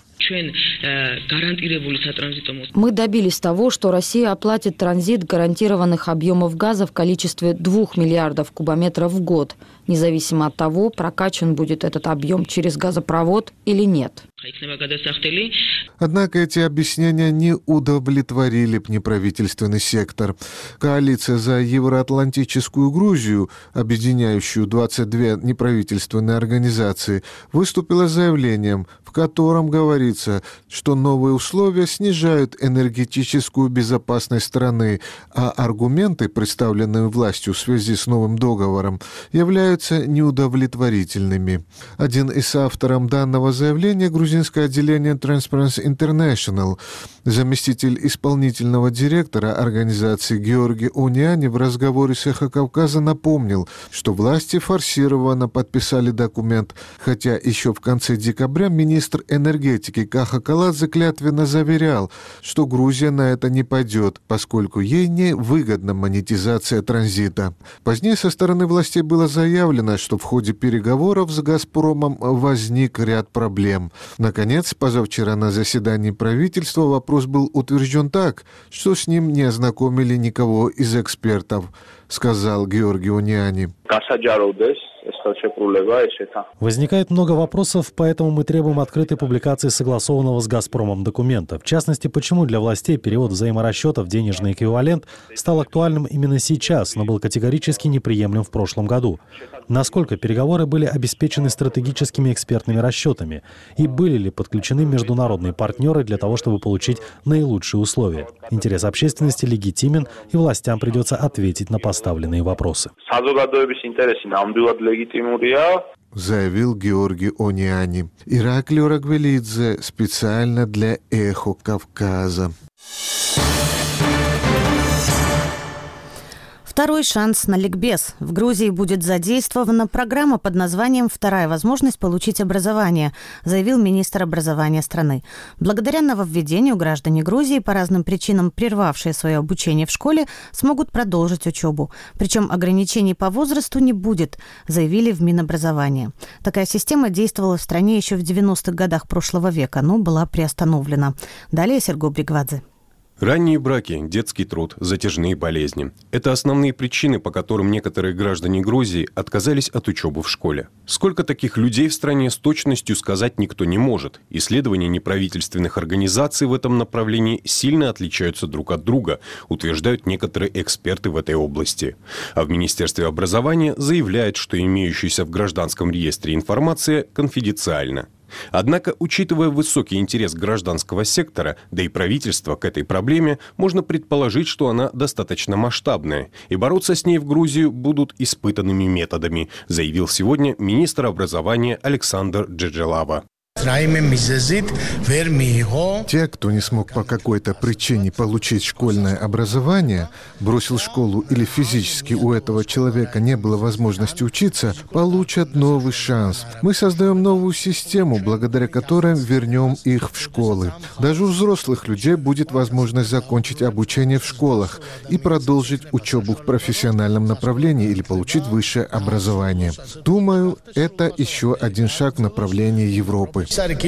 Мы добились того, что Россия оплатит транзит гарантированных объемов газа в количестве двух миллиардов кубометров в год, независимо от того, прокачан будет этот объем через газопровод или нет. Однако эти объяснения не удовлетворили неправительственный сектор. Коалиция за евроатлантическую Грузию, объединяющую двадцать две неправительственные организации, выступила с заявлением, в котором говорится, что новые условия снижают энергетическую безопасность страны, а аргументы, представленные властью в связи с новым договором, являются неудовлетворительными. Один из авторов данного заявления – грузинское отделение Transparency International, заместитель исполнительного директора организации Георгий Ониани в разговоре с «Эхо Кавказа» напомнил, что власти форсированно подписали документ, хотя еще в конце декабря министр энергетики Каха Каладзе клятвенно заверял, что Грузия на это не пойдет, поскольку ей не выгодна монетизация транзита. Позднее со стороны властей было заявлено, что в ходе переговоров с «Газпромом» возник ряд проблем. Наконец, позавчера на заседании правительства вопрос был утвержден так, что с ним не ознакомили никого из экспертов, сказал Георгий Ониани. Возникает много вопросов, поэтому мы требуем открытой публикации согласованного с «Газпромом» документа. В частности, почему для властей перевод взаиморасчетов в денежный эквивалент стал актуальным именно сейчас, но был категорически неприемлем в прошлом году. Насколько переговоры были обеспечены стратегическими экспертными расчетами и были ли подключены международные партнеры для того, чтобы получить наилучшие условия. Интерес общественности легитимен, и властям придется ответить на поставленные вопросы. Заявил Георгий Ониани. Ираклий Урагвелидзе специально для «Эхо Кавказа». Второй шанс на ликбез. В Грузии будет задействована программа под названием «Вторая возможность получить образование», заявил министр образования страны. Благодаря нововведению граждане Грузии, по разным причинам прервавшие свое обучение в школе, смогут продолжить учебу. Причем ограничений по возрасту не будет, заявили в Минобразования. Такая система действовала в стране еще в девяностых годах прошлого века, но была приостановлена. Далее Серго Бригвадзе. Ранние браки, детский труд, затяжные болезни – это основные причины, по которым некоторые граждане Грузии отказались от учебы в школе. Сколько таких людей в стране с точностью сказать никто не может. Исследования неправительственных организаций в этом направлении сильно отличаются друг от друга, утверждают некоторые эксперты в этой области. А в Министерстве образования заявляют, что имеющаяся в гражданском реестре информация конфиденциальна. Однако, учитывая высокий интерес гражданского сектора, да и правительства к этой проблеме, можно предположить, что она достаточно масштабная, и бороться с ней в Грузию будут испытанными методами, заявил сегодня министр образования Александр Джеджелава. Те, кто не смог по какой-то причине получить школьное образование, бросил школу или физически у этого человека не было возможности учиться, получат новый шанс. Мы создаем новую систему, благодаря которой вернем их в школы. Даже у взрослых людей будет возможность закончить обучение в школах и продолжить учебу в профессиональном направлении или получить высшее образование. Думаю, это еще один шаг в направлении Европы.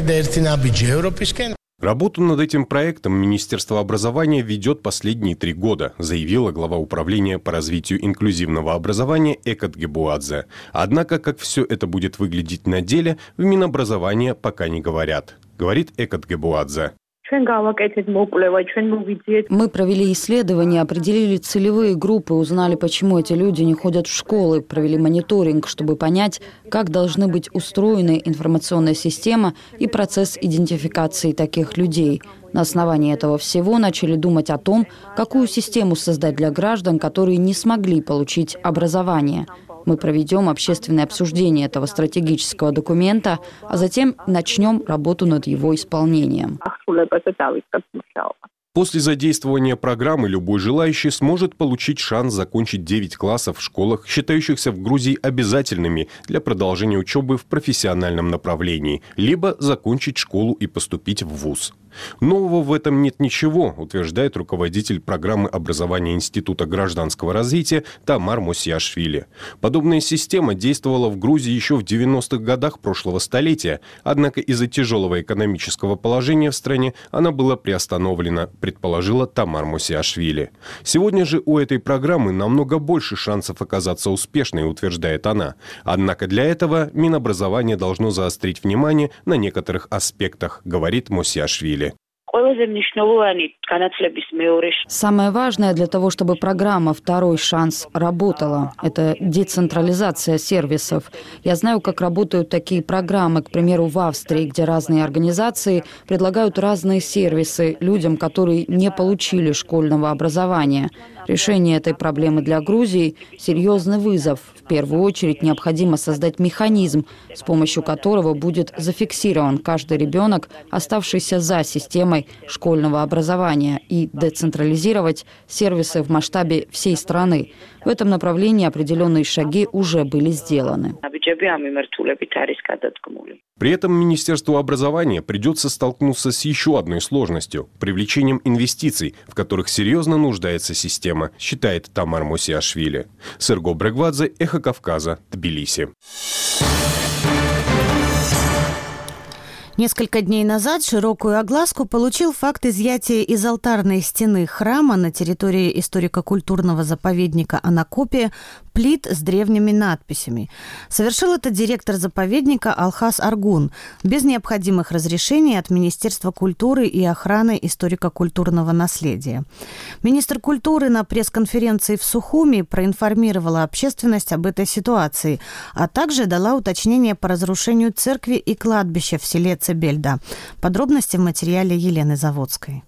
Работу над этим проектом Министерство образования ведет последние три года, заявила глава управления по развитию инклюзивного образования Экат Гебуадзе. Однако, как все это будет выглядеть на деле, в Минобразования пока не говорят, говорит Экат Гебуадзе. Мы провели исследования, определили целевые группы, узнали, почему эти люди не ходят в школы, провели мониторинг, чтобы понять, как должны быть устроены информационная система и процесс идентификации таких людей. На основании этого всего начали думать о том, какую систему создать для граждан, которые не смогли получить образование. Мы проведем общественное обсуждение этого стратегического документа, а затем начнем работу над его исполнением. После задействования программы любой желающий сможет получить шанс закончить девять классов в школах, считающихся в Грузии обязательными для продолжения учебы в профессиональном направлении, либо закончить школу и поступить в вуз. Нового в этом нет ничего, утверждает руководитель программы образования Института гражданского развития Тамар Мусиашвили. Подобная система действовала в Грузии еще в девяностых годах прошлого столетия, однако из-за тяжелого экономического положения в стране она была приостановлена, предположила Тамар Мусиашвили. Сегодня же у этой программы намного больше шансов оказаться успешной, утверждает она. Однако для этого Минобразование должно заострить внимание на некоторых аспектах, говорит Мусиашвили. Самое важное для того, чтобы программа «Второй шанс» работала, это децентрализация сервисов. Я знаю, как работают такие программы, к примеру, в Австрии, где разные организации предлагают разные сервисы людям, которые не получили школьного образования. Решение этой проблемы для Грузии – серьезный вызов. В первую очередь необходимо создать механизм, с помощью которого будет зафиксирован каждый ребенок, оставшийся за системой школьного образования, и децентрализировать сервисы в масштабе всей страны. В этом направлении определенные шаги уже были сделаны. При этом Министерству образования придется столкнуться с еще одной сложностью – привлечением инвестиций, в которых серьезно нуждается система, считает Тамар Мусиашвили. Серго Бригвадзе, Эхо Кавказа, Тбилиси. Несколько дней назад широкую огласку получил факт изъятия из алтарной стены храма на территории историко-культурного заповедника Анакопия плит с древними надписями. Совершил это директор заповедника Алхас Аргун без необходимых разрешений от Министерства культуры и охраны историко-культурного наследия. Министр культуры на пресс-конференции в Сухуми проинформировала общественность об этой ситуации, а также дала уточнение по разрушению церкви и кладбища в селе Цебельда. Подробности в материале Елены Заводской.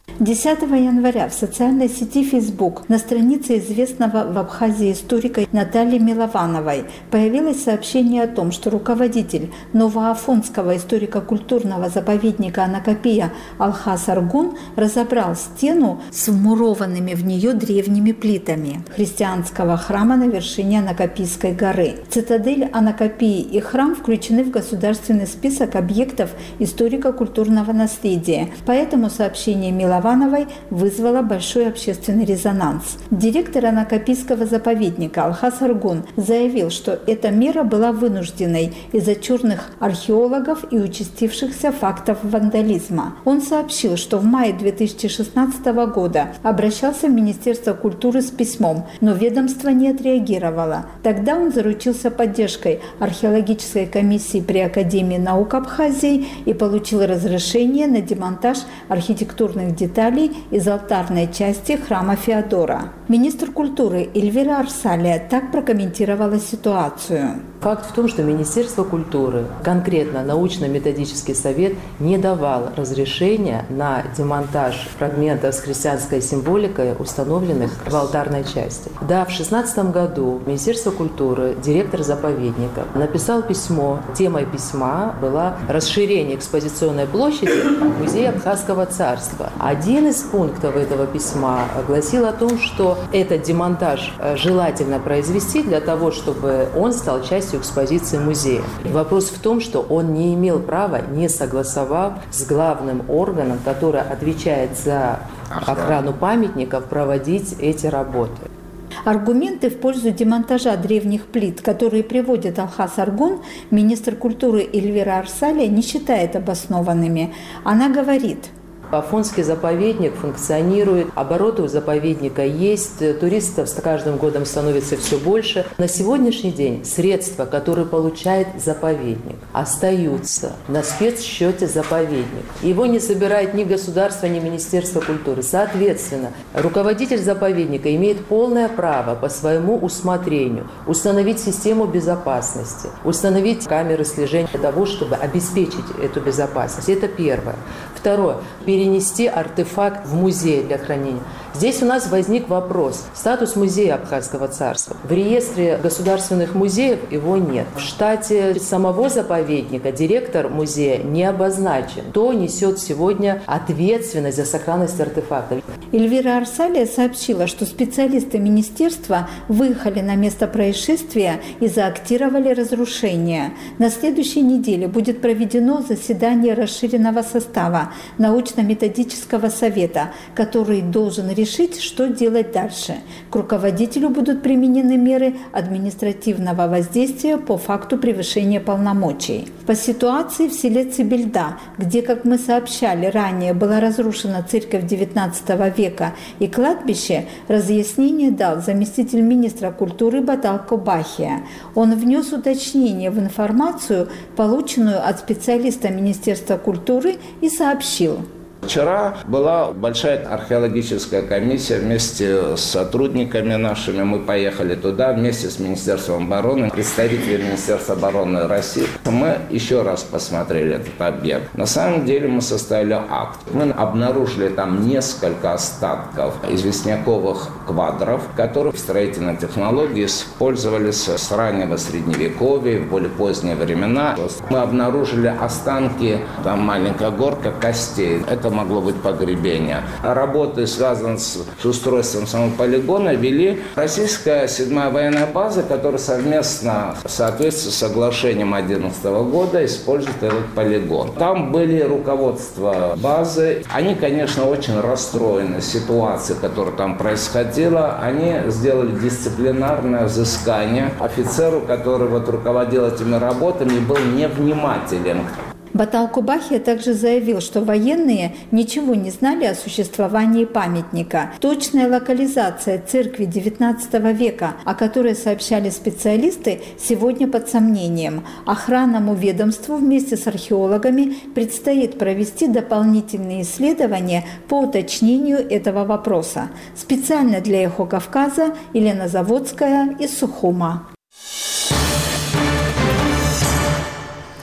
десятого января в социальной сети Facebook на странице известного в Абхазии историка Натальи Миловановой появилось сообщение о том, что руководитель Новоафонского историко-культурного заповедника Анакапия Алхас Аргун разобрал стену с вмурованными в нее древними плитами христианского храма на вершине Анакапийской горы. Цитадель Анакапии и храм включены в государственный список объектов историко-культурного наследия, поэтому сообщение Миловановой вызвало большой общественный резонанс. Директор Анакапийского заповедника Алхас Аргун заявил, что эта мера была вынужденной из-за черных археологов и участившихся фактов вандализма. Он сообщил, что в мае две тысячи шестнадцатого года обращался в Министерство культуры с письмом, но ведомство не отреагировало. Тогда он заручился поддержкой археологической комиссии при Академии наук Абхазии и получил разрешение на демонтаж архитектурных деталей из алтарной части храма Феодора. Министр культуры Эльвира Арсалия так прокомментировала ситуацию. Факт в том, что Министерство культуры, конкретно научно-методический совет, не давал разрешения на демонтаж фрагментов с христианской символикой, установленных в алтарной части. Да, в две тысячи шестнадцатом году Министерство культуры, директор заповедника, написал письмо. Темой письма была расширение экспозиционной площади Музея Абхазского царства. Один из пунктов этого письма гласил о том, что этот демонтаж желательно произвести для того, чтобы он стал частью экспозиции музея. Вопрос в том, что он не имел права, не согласовав с главным органом, который отвечает за охрану памятников, проводить эти работы. Аргументы в пользу демонтажа древних плит, которые приводит Алхас Аргун, министр культуры Эльвира Арсалия не считает обоснованными. Она говорит: Афонский заповедник функционирует, обороты у заповедника есть, туристов с каждым годом становится все больше. На сегодняшний день средства, которые получает заповедник, остаются на спецсчете заповедника. Его не собирает ни государство, ни Министерство культуры. Соответственно, руководитель заповедника имеет полное право по своему усмотрению установить систему безопасности, установить камеры слежения для того, чтобы обеспечить эту безопасность. Это первое. Второе. Перенести артефакт в музей для хранения. Здесь у нас возник вопрос. Статус музея Абхазского царства. В реестре государственных музеев его нет. В штате самого заповедника директор музея не обозначен. Кто несет сегодня ответственность за сохранность артефактов? Эльвира Арсалия сообщила, что специалисты министерства выехали на место происшествия и заактировали разрушения. На следующей неделе будет проведено заседание расширенного состава научно-методического совета, который должен решить, что делать дальше. К руководителю будут применены меры административного воздействия по факту превышения полномочий. По ситуации в селе Цибельда, где, как мы сообщали ранее, была разрушена церковь девятнадцатого века и кладбище, разъяснение дал заместитель министра культуры Баталко Бахия. Он внес уточнение в информацию, полученную от специалиста Министерства культуры, и сообщил: Вчера была большая археологическая комиссия вместе с сотрудниками нашими. Мы поехали туда вместе с Министерством обороны, представители Министерства обороны России. Мы еще раз посмотрели этот объект. На самом деле мы составили акт. Мы обнаружили там несколько остатков известняковых квадров, которые в строительной технологии использовались с раннего Средневековья, в более поздние времена. Мы обнаружили останки, там маленькая горка костей. Это могло быть погребение. Работы, связанные с устройством самого полигона, вели российская седьмая военная база, которая совместно в соответствии с соглашением две тысячи одиннадцатого года использует этот полигон. Там были руководства базы. Они, конечно, очень расстроены ситуацией, которая там происходила. Они сделали дисциплинарное взыскание офицеру, который вот руководил этими работами, был невнимателен. Баталко Бахия также заявил, что военные ничего не знали о существовании памятника. Точная локализация церкви девятнадцатого века, о которой сообщали специалисты, сегодня под сомнением. Охранному ведомству вместе с археологами предстоит провести дополнительные исследования по уточнению этого вопроса. Специально для «Эхо Кавказа» Елена Заводская из Сухума.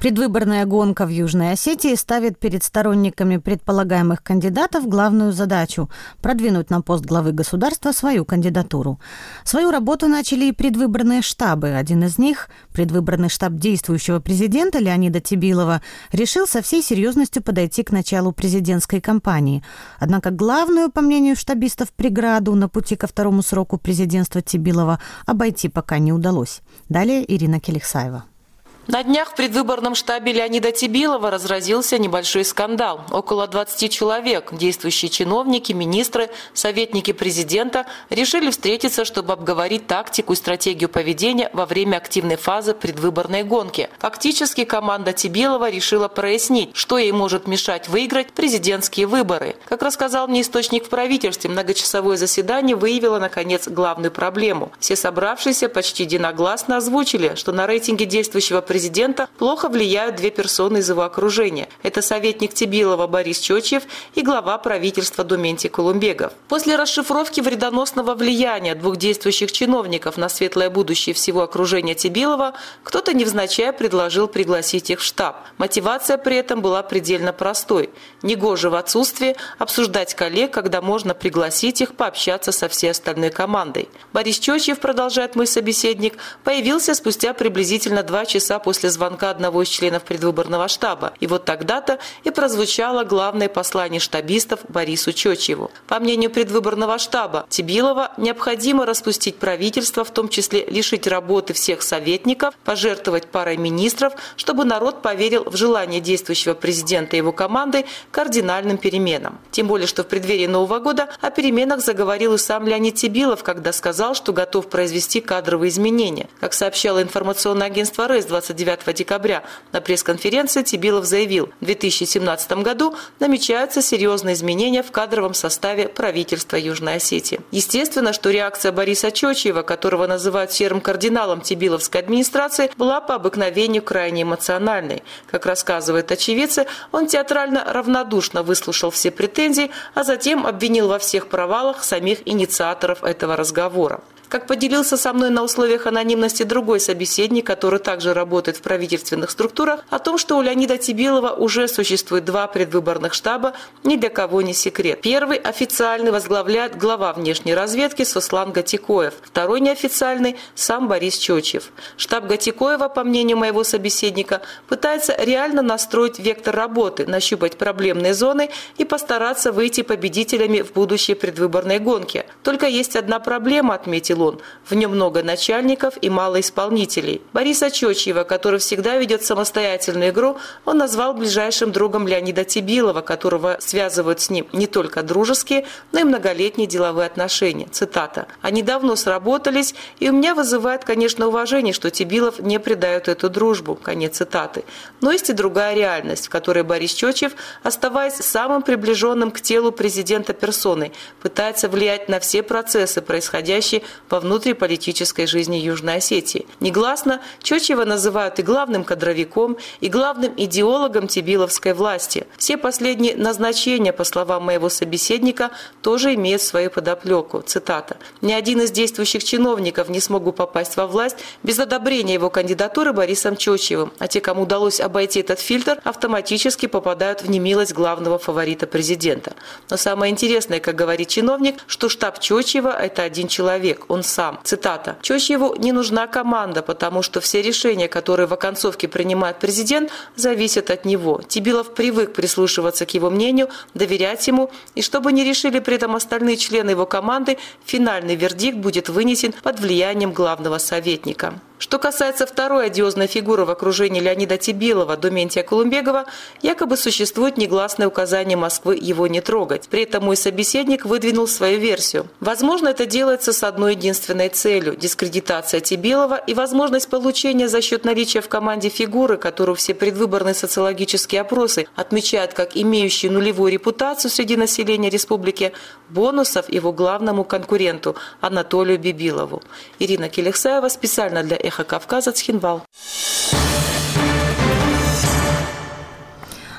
Предвыборная гонка в Южной Осетии ставит перед сторонниками предполагаемых кандидатов главную задачу – продвинуть на пост главы государства свою кандидатуру. Свою работу начали и предвыборные штабы. Один из них, предвыборный штаб действующего президента Леонида Тебилова, решил со всей серьезностью подойти к началу президентской кампании. Однако главную, по мнению штабистов, преграду на пути ко второму сроку президентства Тебилова обойти пока не удалось. Далее Ирина Келихсаева. На днях в предвыборном штабе Леонида Тебилова разразился небольшой скандал. Около двадцати человек, действующие чиновники, министры, советники президента, решили встретиться, чтобы обговорить тактику и стратегию поведения во время активной фазы предвыборной гонки. Фактически команда Тебилова решила прояснить, что ей может мешать выиграть президентские выборы. Как рассказал мне источник в правительстве, многочасовое заседание выявило, наконец, главную проблему. Все собравшиеся почти единогласно озвучили, что на рейтинге действующего президента президента плохо влияют две персоны из его окружения. Это советник Тебилова Борис Чочев и глава правительства Дументий Кулумбегов. После расшифровки вредоносного влияния двух действующих чиновников на светлое будущее всего окружения Тебилова, кто-то невзначай предложил пригласить их в штаб. Мотивация при этом была предельно простой. Негоже в отсутствии обсуждать коллег, когда можно пригласить их пообщаться со всей остальной командой. Борис Чочев, продолжает мой собеседник, появился спустя приблизительно два часа после звонка одного из членов предвыборного штаба. И вот тогда-то и прозвучало главное послание штабистов Борису Чочеву. По мнению предвыборного штаба Тебилова, необходимо распустить правительство, в том числе лишить работы всех советников, пожертвовать парой министров, чтобы народ поверил в желание действующего президента и его команды к кардинальным переменам. Тем более, что в преддверии Нового года о переменах заговорил и сам Леонид Тебилов, когда сказал, что готов произвести кадровые изменения. Как сообщало информационное агентство РЭС двадцать девятого декабря на пресс-конференции, Тебилов заявил, в две тысячи семнадцатом году намечаются серьезные изменения в кадровом составе правительства Южной Осетии. Естественно, что реакция Бориса Чочева, которого называют серым кардиналом Тебиловской администрации, была по обыкновению крайне эмоциональной. Как рассказывают очевидцы, он театрально равнодушно выслушал все претензии, а затем обвинил во всех провалах самих инициаторов этого разговора. Как поделился со мной на условиях анонимности другой собеседник, который также работает в правительственных структурах, о том, что у Леонида Тебилова уже существует два предвыборных штаба, ни для кого не секрет. Первый официальный возглавляет глава внешней разведки Сослан Гатикоев, второй неофициальный – сам Борис Чочев. Штаб Гатикоева, по мнению моего собеседника, пытается реально настроить вектор работы, нащупать проблемные зоны и постараться выйти победителями в будущей предвыборной гонке. Только есть одна проблема, отметил он. В нем много начальников и мало исполнителей. Бориса Чочева, который всегда ведет самостоятельную игру, он назвал ближайшим другом Леонида Тебилова, которого связывают с ним не только дружеские, но и многолетние деловые отношения. Цитата. «Они давно сработались, и у меня вызывает, конечно, уважение, что Тебилов не предает эту дружбу». Конец цитаты. Но есть и другая реальность, в которой Борис Чочев, оставаясь самым приближенным к телу президента персоной, пытается влиять на все процессы, происходящие во внутриполитической жизни Южной Осетии. Негласно Чочева называют и главным кадровиком, и главным идеологом тебиловской власти. Все последние назначения, по словам моего собеседника, тоже имеют свою подоплеку. Цитата. «Ни один из действующих чиновников не смог бы попасть во власть без одобрения его кандидатуры Борисом Чочевым, а те, кому удалось обойти этот фильтр, автоматически попадают в немилость главного фаворита президента». Но самое интересное, как говорит чиновник, что штаб Чочева – это один человек. Он сам. Цитата. «Чочеву не нужна команда, потому что все решения, которые в оконцовке принимает президент, зависят от него. Тебилов привык прислушиваться к его мнению, доверять ему, и чтобы не решили при этом остальные члены его команды, финальный вердикт будет вынесен под влиянием главного советника». Что касается второй одиозной фигуры в окружении Леонида Тебилова, Дументия Кулумбегова, якобы существует негласное указание Москвы его не трогать. При этом мой собеседник выдвинул свою версию. Возможно, это делается с одной единственной целью – дискредитация Тебилова и возможность получения за счет наличия в команде фигуры, которую все предвыборные социологические опросы отмечают как имеющую нулевую репутацию среди населения республики, бонусов его главному конкуренту Анатолию Бибилову. Ирина Келихсаева специально для «Эхо Кавказа», Цхинвал.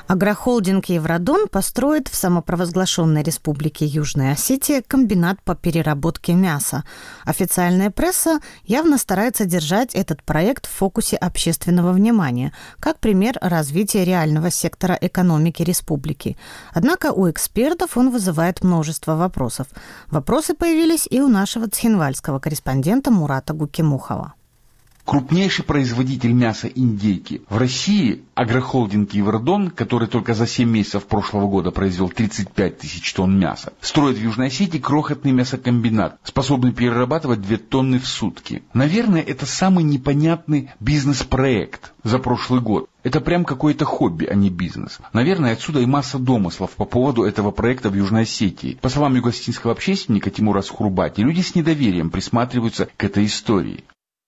Агрохолдинг «Евродон» построит в самопровозглашенной республике Южная Осетия комбинат по переработке мяса. Официальная пресса явно старается держать этот проект в фокусе общественного внимания, как пример развития реального сектора экономики республики. Однако у экспертов он вызывает множество вопросов. Вопросы появились и у нашего цхинвальского корреспондента Мурата Гукимухова. Крупнейший производитель мяса индейки в России, агрохолдинг «Евродон», который только за семь месяцев прошлого года произвел тридцать пять тысяч тонн мяса, строит в Южной Осетии крохотный мясокомбинат, способный перерабатывать две тонны в сутки. Наверное, это самый непонятный бизнес-проект за прошлый год. Это прям какое-то хобби, а не бизнес. Наверное, отсюда и масса домыслов по поводу этого проекта в Южной Осетии. По словам югоосетинского общественника Тимура Схурбати, люди с недоверием присматриваются к этой истории.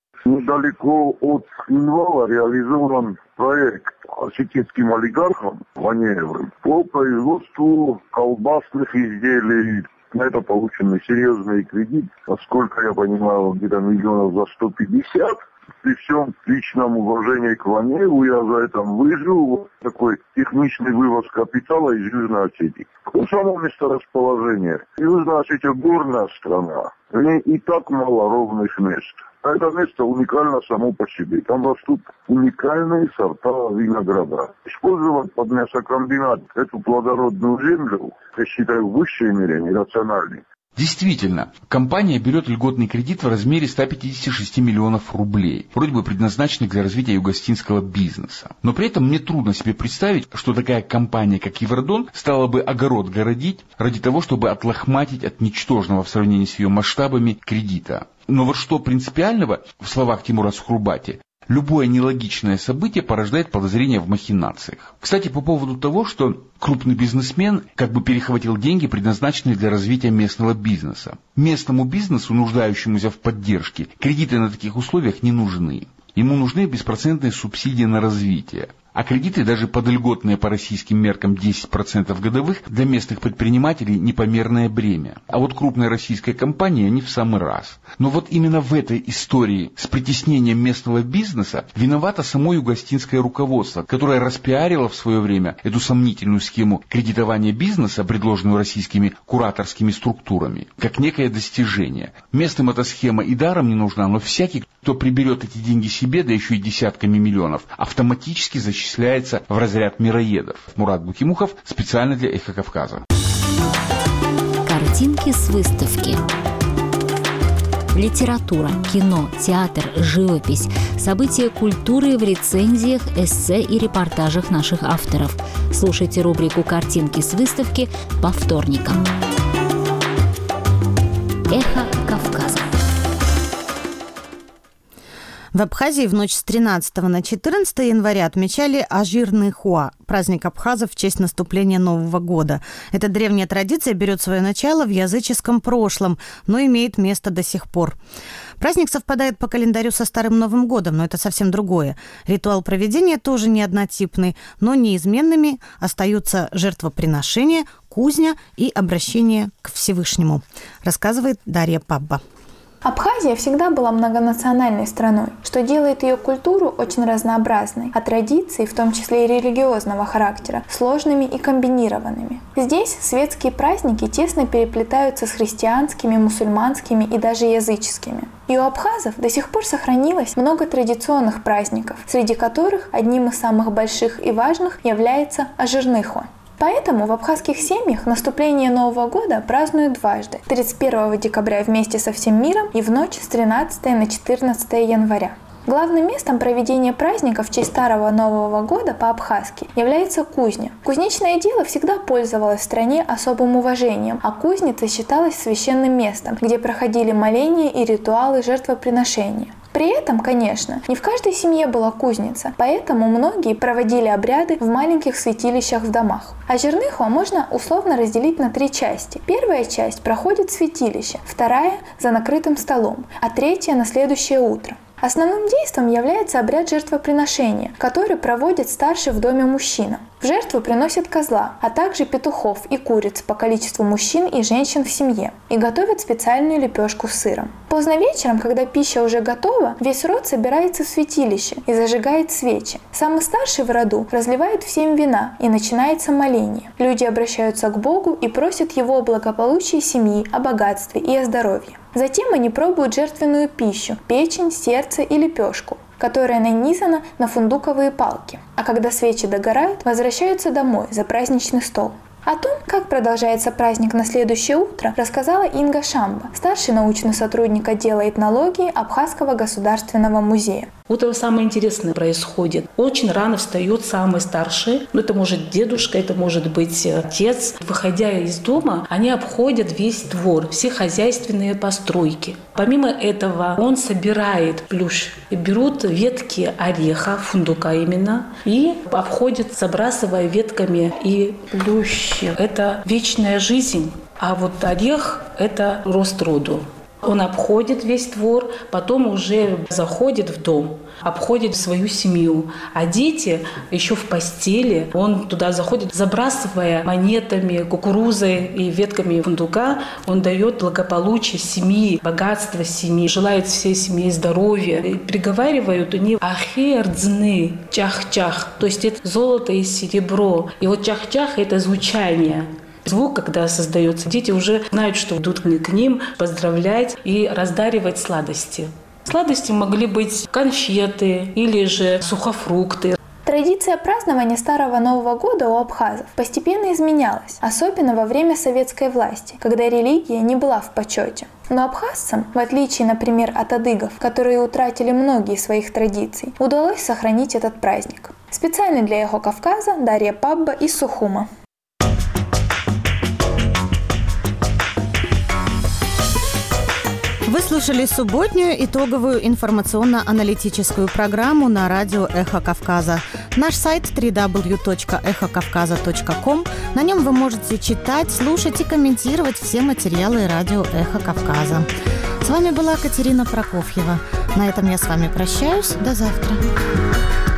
Недалеко от Цхинвала реализован проект осетинским олигархом Ванеевым по производству колбасных изделий. На это получен серьезный кредит, насколько я понимаю, где-то миллионов за сто пятьдесят. При всем личном уважении к Ванееву я за это выжил. Такой техничный вывоз капитала из Южной Осетии. Ну, само месторасположение. Южная Осетия горная страна. В ней и так мало ровных мест. А это место уникально само по себе. Там растут уникальные сорта винограда. Использовать под мясокомбинат эту плодородную землю, я считаю, в высшей мере нерациональной. Действительно, компания берет льготный кредит в размере ста пятидесяти шести миллионов рублей, вроде бы предназначенный для развития югоосетинского бизнеса. Но при этом мне трудно себе представить, что такая компания, как «Евродон», стала бы огород городить ради того, чтобы отлохматить от ничтожного в сравнении с ее масштабами кредита. Но вот что принципиального в словах Тимура Схурбати? Любое нелогичное событие порождает подозрения в махинациях. Кстати, по поводу того, что крупный бизнесмен как бы перехватил деньги, предназначенные для развития местного бизнеса. Местному бизнесу, нуждающемуся в поддержке, кредиты на таких условиях не нужны. Ему нужны беспроцентные субсидии на развитие. А кредиты, даже под льготные по российским меркам десять процентов годовых, для местных предпринимателей непомерное бремя. А вот крупной российской компании они в самый раз. Но вот именно в этой истории с притеснением местного бизнеса виновато само югоосетинское руководство, которое распиарило в свое время эту сомнительную схему кредитования бизнеса, предложенную российскими кураторскими структурами, как некое достижение. Местным эта схема и даром не нужна, но всякий, кто приберет эти деньги себе, да еще и десятками миллионов, автоматически защищается исчисляется в разряд мироедов. Мурат Гукимухов специально для «Эхо Кавказа». Картинки с выставки. Литература, кино, театр, живопись, события культуры в рецензиях, эссе и репортажах наших авторов. Слушайте рубрику «Картинки с выставки» по вторникам. «Эхо Кавказа». В Абхазии в ночь с тринадцатого на четырнадцатое января отмечали Ажирный Хуа, праздник абхазов в честь наступления Нового года. Эта древняя традиция берет свое начало в языческом прошлом, но имеет место до сих пор. Праздник совпадает по календарю со Старым Новым годом, но это совсем другое. Ритуал проведения тоже не однотипный, но неизменными остаются жертвоприношение, кузня и обращение к Всевышнему, рассказывает Дарья Пабба. Абхазия всегда была многонациональной страной, что делает ее культуру очень разнообразной, а традиции, в том числе и религиозного характера, сложными и комбинированными. Здесь светские праздники тесно переплетаются с христианскими, мусульманскими и даже языческими. И у абхазов до сих пор сохранилось много традиционных праздников, среди которых одним из самых больших и важных является Ажирный Хуа. Поэтому в абхазских семьях наступление Нового года празднуют дважды – тридцать первого декабря вместе со всем миром и в ночь с тринадцатого на четырнадцатое января. Главным местом проведения праздника в честь Старого Нового года по-абхазски является кузня. Кузнечное дело всегда пользовалось в стране особым уважением, а кузница считалась священным местом, где проходили моления и ритуалы жертвоприношения. При этом, конечно, не в каждой семье была кузница, поэтому многие проводили обряды в маленьких святилищах в домах. Ажирный Хуа можно условно разделить на три части. Первая часть проходит в святилище, вторая – за накрытым столом, а третья – на следующее утро. Основным действием является обряд жертвоприношения, который проводит старший в доме мужчина. В жертву приносят козла, а также петухов и куриц по количеству мужчин и женщин в семье и готовят специальную лепешку с сыром. Поздно вечером, когда пища уже готова, весь род собирается в святилище и зажигает свечи. Самый старший в роду разливает всем вина и начинается моление. Люди обращаются к Богу и просят его о благополучии семьи, о богатстве и о здоровье. Затем они пробуют жертвенную пищу – печень, сердце и лепешку, которая нанизана на фундуковые палки. А когда свечи догорают, возвращаются домой за праздничный стол. О том, как продолжается праздник на следующее утро, рассказала Инга Шамба, старший научный сотрудник отдела этнологии Абхазского государственного музея. Утром самое интересное происходит. Очень рано встает самый старший. Ну, это может дедушка, это может быть отец. Выходя из дома, они обходят весь двор, все хозяйственные постройки. Помимо этого, он собирает плющ. И берут ветки ореха, фундука именно, и обходят, забрасывая ветками и плющ. Это вечная жизнь, а вот орех – это рост роду. Он обходит весь двор, потом уже заходит в дом, обходит свою семью. А дети еще в постели, он туда заходит, забрасывая монетами, кукурузой и ветками фундука, он дает благополучие семьи, богатство семьи, желает всей семье здоровья. И приговаривают они ахердзны, чах-чах, то есть это золото и серебро. И вот чах-чах – это звучание. Звук, когда создается, дети уже знают, что идут к ним поздравлять и раздаривать сладости. Сладости могли быть конфеты или же сухофрукты. Традиция празднования Старого Нового года у абхазов постепенно изменялась, особенно во время советской власти, когда религия не была в почете. Но абхазцам, в отличие, например, от адыгов, которые утратили многие своих традиций, удалось сохранить этот праздник. Специально для Эхо Кавказа Дарья Пабба из Сухума. Вы слушали субботнюю итоговую информационно-аналитическую программу на радио «Эхо Кавказа». Наш сайт дабл-ю дабл-ю дабл-ю точка эхо кавказа точка ком. На нем вы можете читать, слушать и комментировать все материалы радио «Эхо Кавказа». С вами была Катерина Прокофьева. На этом я с вами прощаюсь. До завтра.